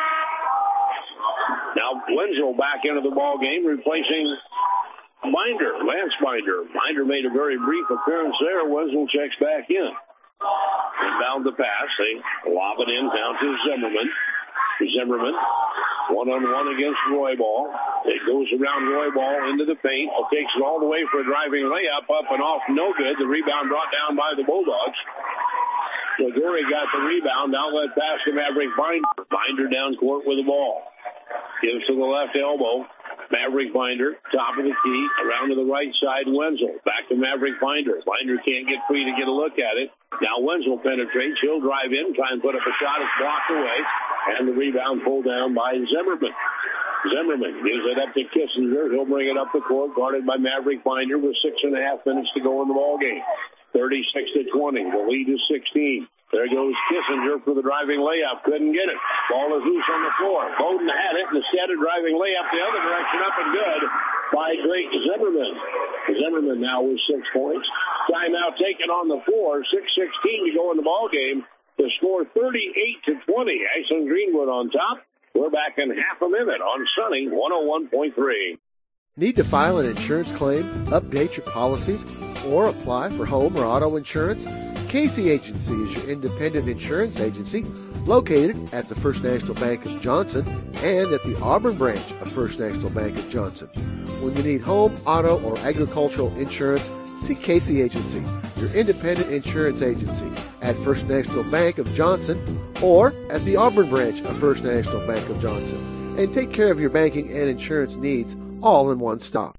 Now Wenzel back into the ball game, replacing Binder, Lance Binder. Binder made a very brief appearance there. Wenzel checks back in. Inbound the pass. They lob it in down to Zimmerman. Zimmerman, one-on-one against Roybal. It goes around Roybal into the paint. Takes it all the way for a driving layup, up and off, no good. The rebound brought down by the Bulldogs. Laguri got the rebound. Outlet pass to Maverick Binder. Binder down court with the ball. Gives to the left elbow. Maverick Binder, top of the key, around to the right side, Wenzel. Back to Maverick Binder. Binder can't get free to get a look at it. Now Wenzel penetrates. He'll drive in, try and put up a shot. It's blocked away. And the rebound pulled down by Zimmerman. Zimmerman gives it up to Kissinger. He'll bring it up the court, guarded by Maverick Binder with six and a half minutes to go in the ball game. thirty-six to twenty. The lead is sixteen. There goes Kissinger for the driving layup. Couldn't get it. Ball is loose on the floor. Bowden had it. Instead of driving layup the other direction, up and good by Drake Zimmerman. Zimmerman now with six points. Timeout taken on the floor. six sixteen to go in the ball game. The score thirty-eight to twenty. Ashland Greenwood on top. We're back in half a minute on Sunny one oh one point three. Need to file an insurance claim, update your policies, or apply for home or auto insurance? Casey Agency is your independent insurance agency located at the First National Bank of Johnson and at the Auburn branch of First National Bank of Johnson. When you need home, auto, or agricultural insurance, see Casey Agency, your independent insurance agency at First National Bank of Johnson or at the Auburn branch of First National Bank of Johnson. And take care of your banking and insurance needs all in one stop.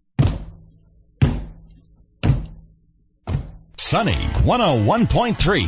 Sunny one oh one point three.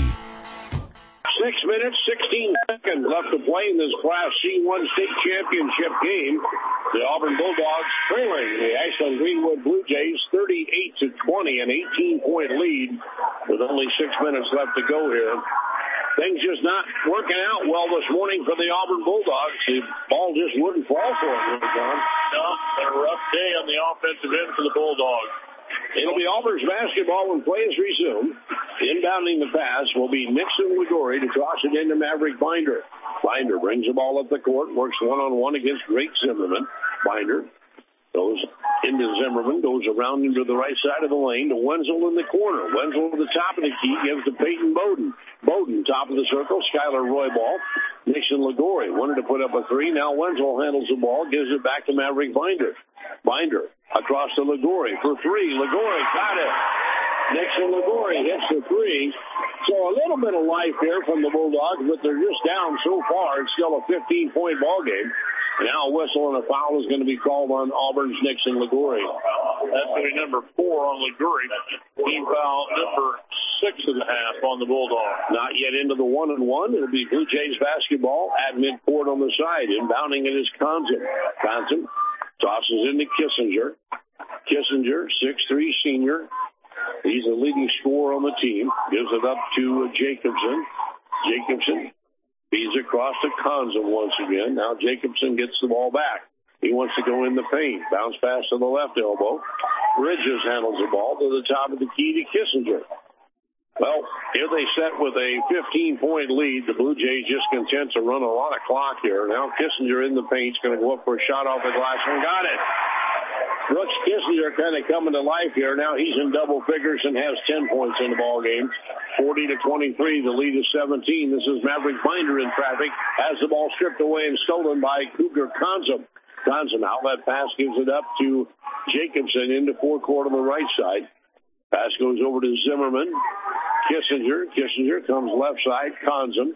Six minutes, sixteen seconds left to play in this Class C one state championship game. The Auburn Bulldogs trailing the Ashland Greenwood Blue Jays thirty-eight to twenty, an eighteen-point lead with only six minutes left to go here. Things just not working out well this morning for the Auburn Bulldogs. The ball just wouldn't fall for them, John. No, a rough day on the offensive end for the Bulldogs. It'll be Auburn's basketball when play is resumed. Inbounding the pass will be Nixon Ligori to toss it into Maverick Binder. Binder brings the ball up the court, works one-on-one against Drake Zimmerman. Binder goes into Zimmerman, goes around into the right side of the lane to Wenzel in the corner. Wenzel to the top of the key, gives to Peyton Bowden. Bowden, top of the circle, Skylar Roybal. Nixon Ligori wanted to put up a three. Now Wenzel handles the ball, gives it back to Maverick Binder. Binder across to Ligori for three. Ligori got it. Nixon Ligori hits the three. So a little bit of life here from the Bulldogs, but they're just down so far. It's still a fifteen-point ball game. Now a whistle and a foul is going to be called on Auburn's Nixon Ligori. That's going to be number four on Ligori. Team foul number six and a half on the Bulldogs. Not yet into the one and one. It'll be Blue Jays basketball at midcourt on the side. Inbounding it is Conson. Conson tosses into Kissinger. Kissinger, six three senior. He's the leading scorer on the team. Gives it up to Jacobson. Jacobson feeds across to Conson once again. Now Jacobson gets the ball back. He wants to go in the paint. Bounce pass to the left elbow. Bridges handles the ball to the top of the key to Kissinger. Well, here they set with a fifteen-point lead. The Blue Jays just content to run a lot of clock here. Now Kissinger in the paint is going to go up for a shot off the glass and got it. Brooks Kissinger kind of coming to life here. Now he's in double figures and has ten points in the ball game. forty to twenty-three. The lead is seventeen. This is Maverick Binder in traffic. Has the ball stripped away and stolen by Cougar Consom. Consom outlet pass gives it up to Jacobson into forecourt on the right side. Pass goes over to Zimmerman. Kissinger. Kissinger comes left side. Consom.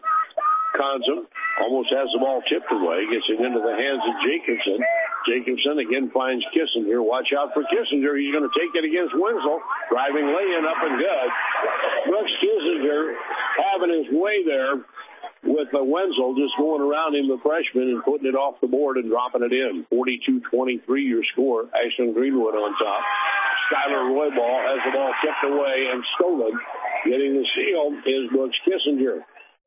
Consom almost has the ball tipped away. Gets it into the hands of Jacobson. Jacobson again finds Kissinger. Watch out for Kissinger. He's going to take it against Wenzel. Driving lay-in up and good. Brooks Kissinger having his way there with uh, Wenzel just going around him, the freshman, and putting it off the board and dropping it in. forty-two twenty-three your score. Ashland Greenwood on top. Skylar Roybal has the ball tipped away and stolen. Getting the steal is Brooks Kissinger.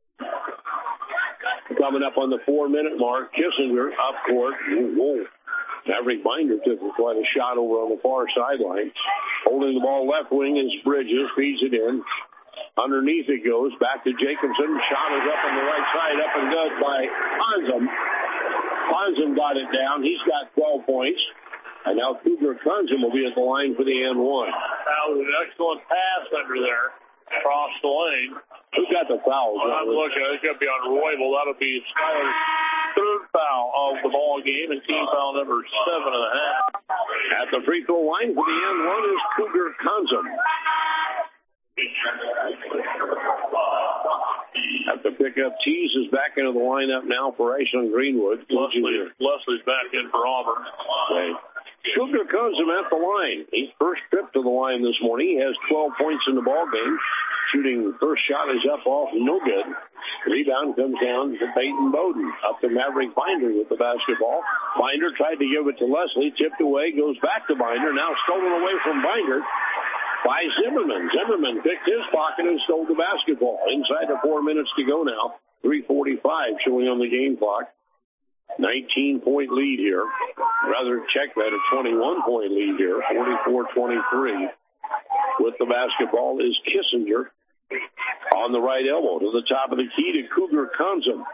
Coming up on the four-minute mark, Kissinger up court. Whoa. Maverick Binder took quite a shot over on the far sideline. Holding the ball left wing is Bridges. Feeds it in. Underneath it goes. Back to Jacobson. Shot is up on the right side. Up and good by Consom. Consom got it down. He's got twelve points. And now Cougar Consom will be at the line for the and one. That was an excellent pass under there. Across the lane. Who got the foul? Well, I'm looking. It's going to be on Roybal. That'll be Skyler's third foul of the ball game and team foul number seven and a half. At the free throw line for the end one is Cougar Consom. At the pickup, Tease is back into the lineup now for Ashland Greenwood. Leslie, Leslie's back in for Auburn. Okay. Cougar Consom at the line. His first trip to the line this morning. He has twelve points in the ball game. Shooting first shot is up off, no good. Rebound comes down to Peyton Bowden. Up to Maverick Binder with the basketball. Binder tried to give it to Leslie. Tipped away, goes back to Binder. Now stolen away from Binder by Zimmerman. Zimmerman picked his pocket and stole the basketball. Inside the four minutes to go now. three forty-five showing on the game clock. nineteen-point lead here. Rather check that, a twenty-one-point lead here. forty-four twenty-three. With the basketball is Kissinger on the right elbow to the top of the key to Cougar Consom.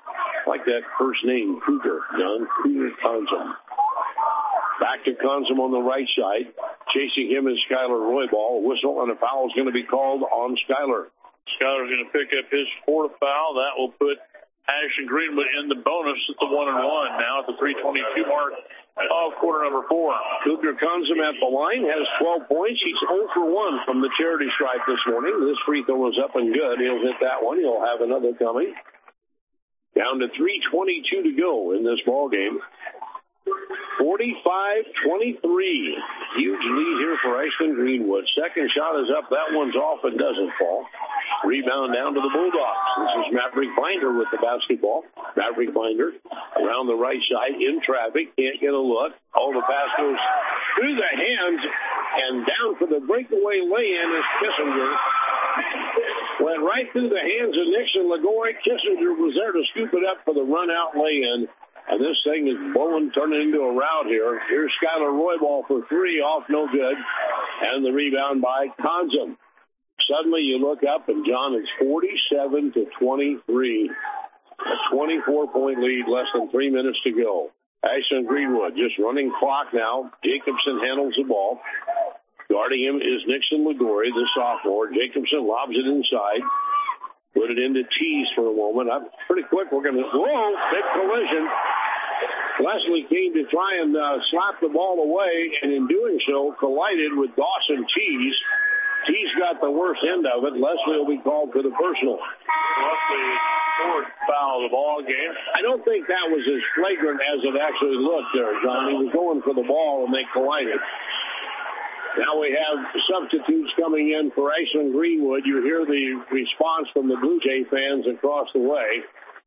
I like that first name, Cougar, John. Cougar Consum. Back to Consum on the right side. Chasing him is Skylar Roybal. Whistle and a foul is going to be called on Skylar. Skylar's going to pick up his fourth foul. That will put Ashton Greenwood in the bonus at the one and one. Now at the three twenty-two mark of quarter number four. Cougar Consum at the line has twelve points. He's zero for one from the charity stripe this morning. This free throw is up and good. He'll hit that one. He'll have another coming. Down to three twenty-two to go in this ball game. forty-five twenty-three. Huge lead here for Ashton Greenwood. Second shot is up. That one's off and doesn't fall. Rebound down to the Bulldogs. This is Maverick Binder with the basketball. Maverick Binder around the right side in traffic. Can't get a look. Oh, the pass goes through the hands and down for the breakaway lay-in is Kissinger. Went right through the hands of Nixon Lagore. Kissinger was there to scoop it up for the run-out lay-in. And this thing is blowing, turning into a rout here. Here's Skylar Roybal for three, off no good. And the rebound by Consum. Suddenly you look up, and John, it's forty-seven to twenty-three. A twenty-four point lead, less than three minutes to go. Ashton Greenwood just running clock now. Jacobson handles the ball. Guarding him is Nixon Lagore, the sophomore. Jacobson lobs it inside. Put it into Tees for a moment. I'm pretty quick. We're going to, whoa, big collision. Leslie came to try and uh, slap the ball away, and in doing so, collided with Dawson Tees. Tees got the worst end of it. Leslie will be called for the personal. Leslie's fourth foul of the ball game. I don't think that was as flagrant as it actually looked there, John. He was going for the ball, and they collided. Now we have substitutes coming in for Ashland Greenwood. You hear the response from the Blue Jay fans across the way.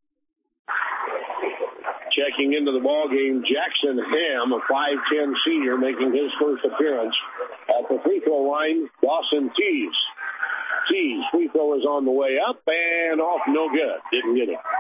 Checking into the ball game, Jackson Ham, a five ten senior, making his first appearance. At the free throw line, Dawson Tees. Tees, free throw is on the way up and off, no good. Didn't get it.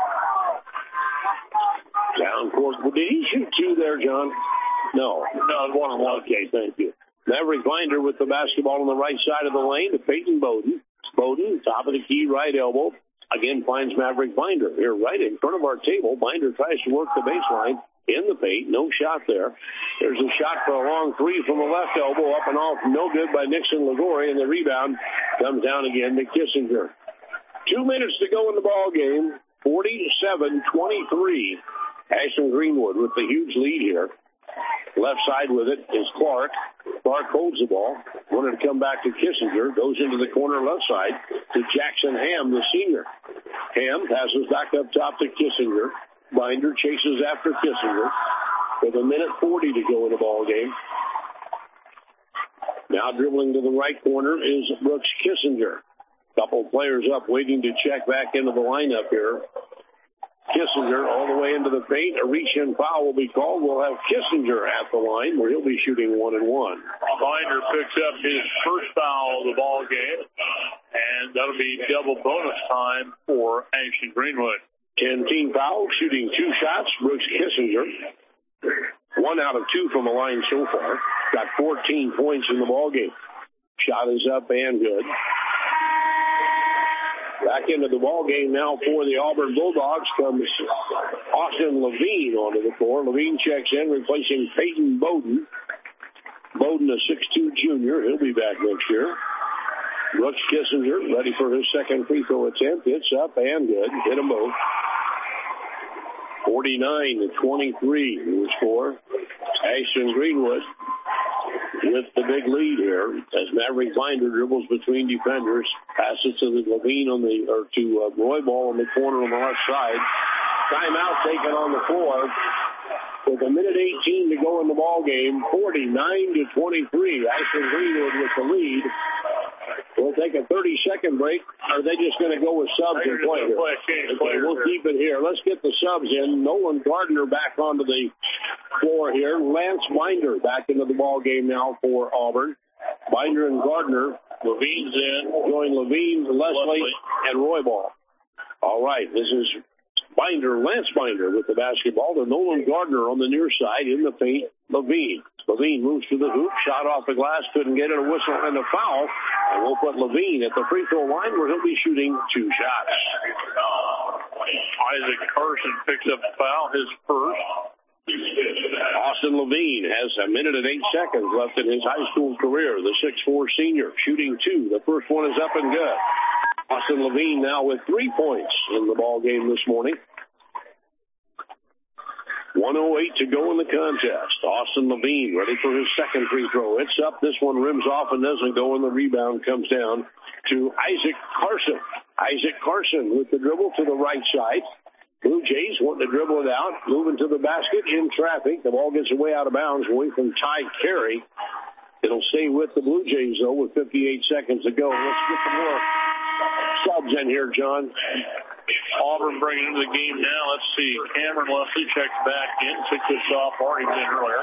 Down court. Well, did he shoot two there, John? No. No, one on one. Okay, thank you. Maverick Binder with the basketball on the right side of the lane to Peyton Bowden. Bowden, top of the key, right elbow. Again, finds Maverick Binder here right in front of our table. Binder tries to work the baseline in the paint. No shot there. There's a shot for a long three from the left elbow. Up and off. No good by Nixon Lagore. And the rebound comes down again to Kissinger. Two minutes to go in the ball game. forty-seven twenty-three. Ashton Greenwood with the huge lead here. Left side with it is Clark. Clark holds the ball. Wanted to come back to Kissinger. Goes into the corner left side to Jackson Ham, the senior. Ham passes back up top to Kissinger. Binder chases after Kissinger. With a minute forty to go in the ball game. Now dribbling to the right corner is Brooks Kissinger. Couple players up waiting to check back into the lineup here. Kissinger all the way into the paint. A reach-in foul will be called. We'll have Kissinger at the line where he'll be shooting one and one. Binder picks up his first foul of the ball game, and that'll be double bonus time for Ashton Greenwood. ten-team foul, shooting two shots. Brooks Kissinger, one out of two from the line so far. Got fourteen points in the ball game. Shot is up and good. Back into the ball game now for the Auburn Bulldogs comes Austin Levine onto the floor. Levine checks in, replacing Peyton Bowden. Bowden, a six two junior. He'll be back next year. Brooks Kissinger ready for his second free throw attempt. It's up and good. Hit them both. forty-nine to twenty-three the score. Ashton Greenwood with the big lead here as Maverick Binder dribbles between defenders, passes to the Levine on the or to uh, Roybal on the corner on the left side. Timeout taken on the floor with a minute eighteen to go in the ball game. forty-nine to twenty-three. Ashton Greenwood with the lead. We'll take a thirty-second break. Are they just going to go with subs and play here? Okay, we'll keep it here. Let's get the subs in. Nolan Gardner back onto the floor here. Lance Binder back into the ball game now for Auburn. Binder and Gardner. Levine's in. Join Levine, Leslie, Leslie, and Roybal. All right, this is Binder, Lance Binder with the basketball. To Nolan Gardner on the near side in the paint. Levine. Levine moves to the hoop, shot off the glass, couldn't get it, a whistle and a foul. And we'll put Levine at the free throw line where he'll be shooting two shots. Isaac Carson picks up the foul, his first. Austin Levine has a minute and eight seconds left in his high school career. The six four senior shooting two. The first one is up and good. Austin Levine now with three points in the ball game this morning. one oh eight to go in the contest. Austin Levine ready for his second free throw. It's up. This one rims off and doesn't go, and the rebound comes down to Isaac Carson. Isaac Carson with the dribble to the right side. Blue Jays wanting to dribble it out, moving to the basket in traffic. The ball gets away out of bounds, away from Ty Carey. It'll stay with the Blue Jays, though, with fifty-eight seconds to go. Let's get some more subs in here, John. Auburn bringing into the game now. Let's see. Cameron Leslie checks back in. Six-foot sophomore. He was in earlier.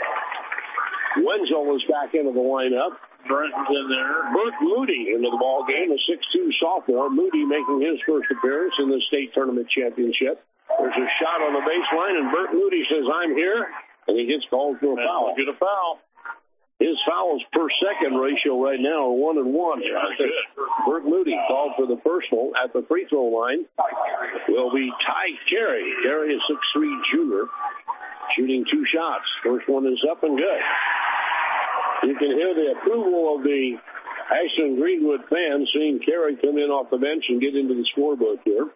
Wenzel is back into the lineup. Brenton's in there. Burt Moody into the ball game, a six two sophomore. Moody making his first appearance in the state tournament championship. There's a shot on the baseline, and Burt Moody says, "I'm here," and he gets called for a foul. Get a foul. His fouls per second ratio right now are one and one. Burt Moody called for the personal at the free throw line. Will be Ty Carey. Carey is six three junior, shooting two shots. First one is up and good. You can hear the approval of the Ashland Greenwood fans seeing Carey come in off the bench and get into the scorebook here.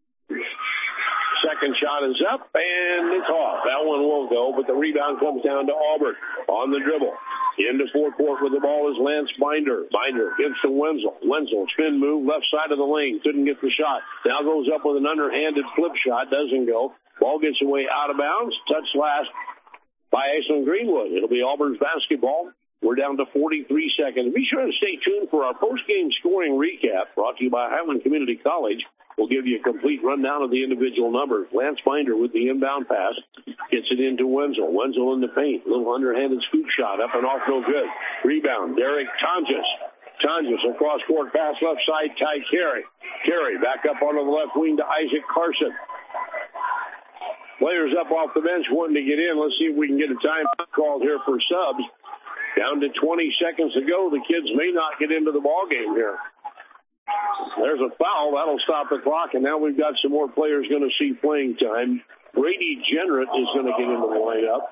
Second shot is up, and it's off. That one won't go, but the rebound comes down to Auburn on the dribble. Into forecourt with the ball is Lance Binder. Binder gives to Wenzel. Wenzel, spin move, left side of the lane. Couldn't get the shot. Now goes up with an underhanded flip shot. Doesn't go. Ball gets away out of bounds. Touch last by Ashland Greenwood. It'll be Auburn's basketball. We're down to forty-three seconds. Be sure to stay tuned for our post-game scoring recap brought to you by Highland Community College. We'll give you a complete rundown of the individual numbers. Lance Binder with the inbound pass gets it into Wenzel. Wenzel in the paint. Little underhanded scoop shot up and off, no good. Rebound, Derek Tonjes. Tonjes across court pass left side, Ty Carey. Carey back up onto the left wing to Isaac Carson. Players up off the bench wanting to get in. Let's see if we can get a timeout called here for subs. Down to twenty seconds to go. The kids may not get into the ball game here. There's a foul. That'll stop the clock, and now we've got some more players going to see playing time. Brady Jenrett is going to get into the lineup.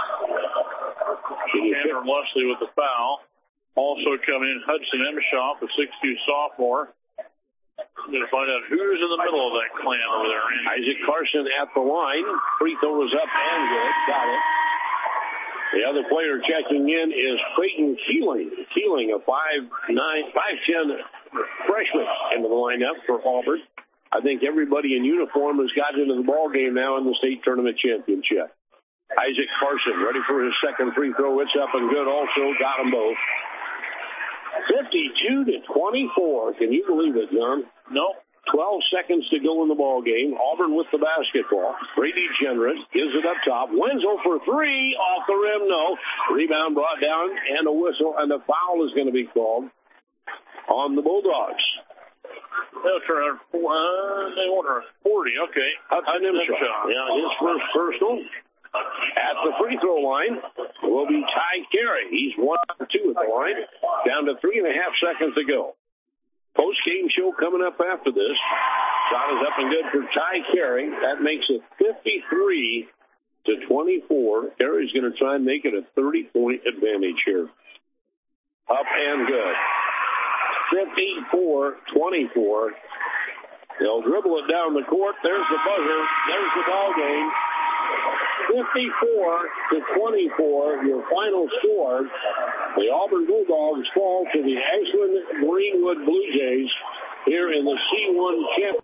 Cameron Leslie with the foul. Also coming in, Hudson Emshaw, the six two sophomore. I'm going to find out who's in the middle of that clan over there. Isaac Carson at the line. Free throw is up and good. Got it. The other player checking in is Clayton Keeling. Keeling, a five nine, five ten freshman into the lineup for Auburn. I think everybody in uniform has gotten into the ball game now in the state tournament championship. Isaac Carson ready for his second free throw. It's up and good also. Got them both. fifty-two to twenty-four. Can you believe it, John? No. twelve seconds to go in the ball game. Auburn with the basketball. Brady Jenrett gives it up top. Wenzel for three. Off the rim, no. Rebound brought down and a whistle, and the foul is going to be called on the Bulldogs. They'll turn uh, they want a forty. Okay. Hudson Emshaw. Yeah, his first personal. At the free throw line will be Ty Carey. He's one or two at the line. Down to three and a half seconds to go. Post-game show coming up after this. Shot is up and good for Ty Carey. That makes it fifty-three to twenty-four. Carey's going to try and make it a thirty-point advantage here. Up and good. fifty-four twenty-four. They'll dribble it down the court. There's the buzzer. There's the ball game. fifty-four to twenty-four, your final score. The Auburn Bulldogs fall to the Ashland Greenwood Blue Jays here in the C one Championship.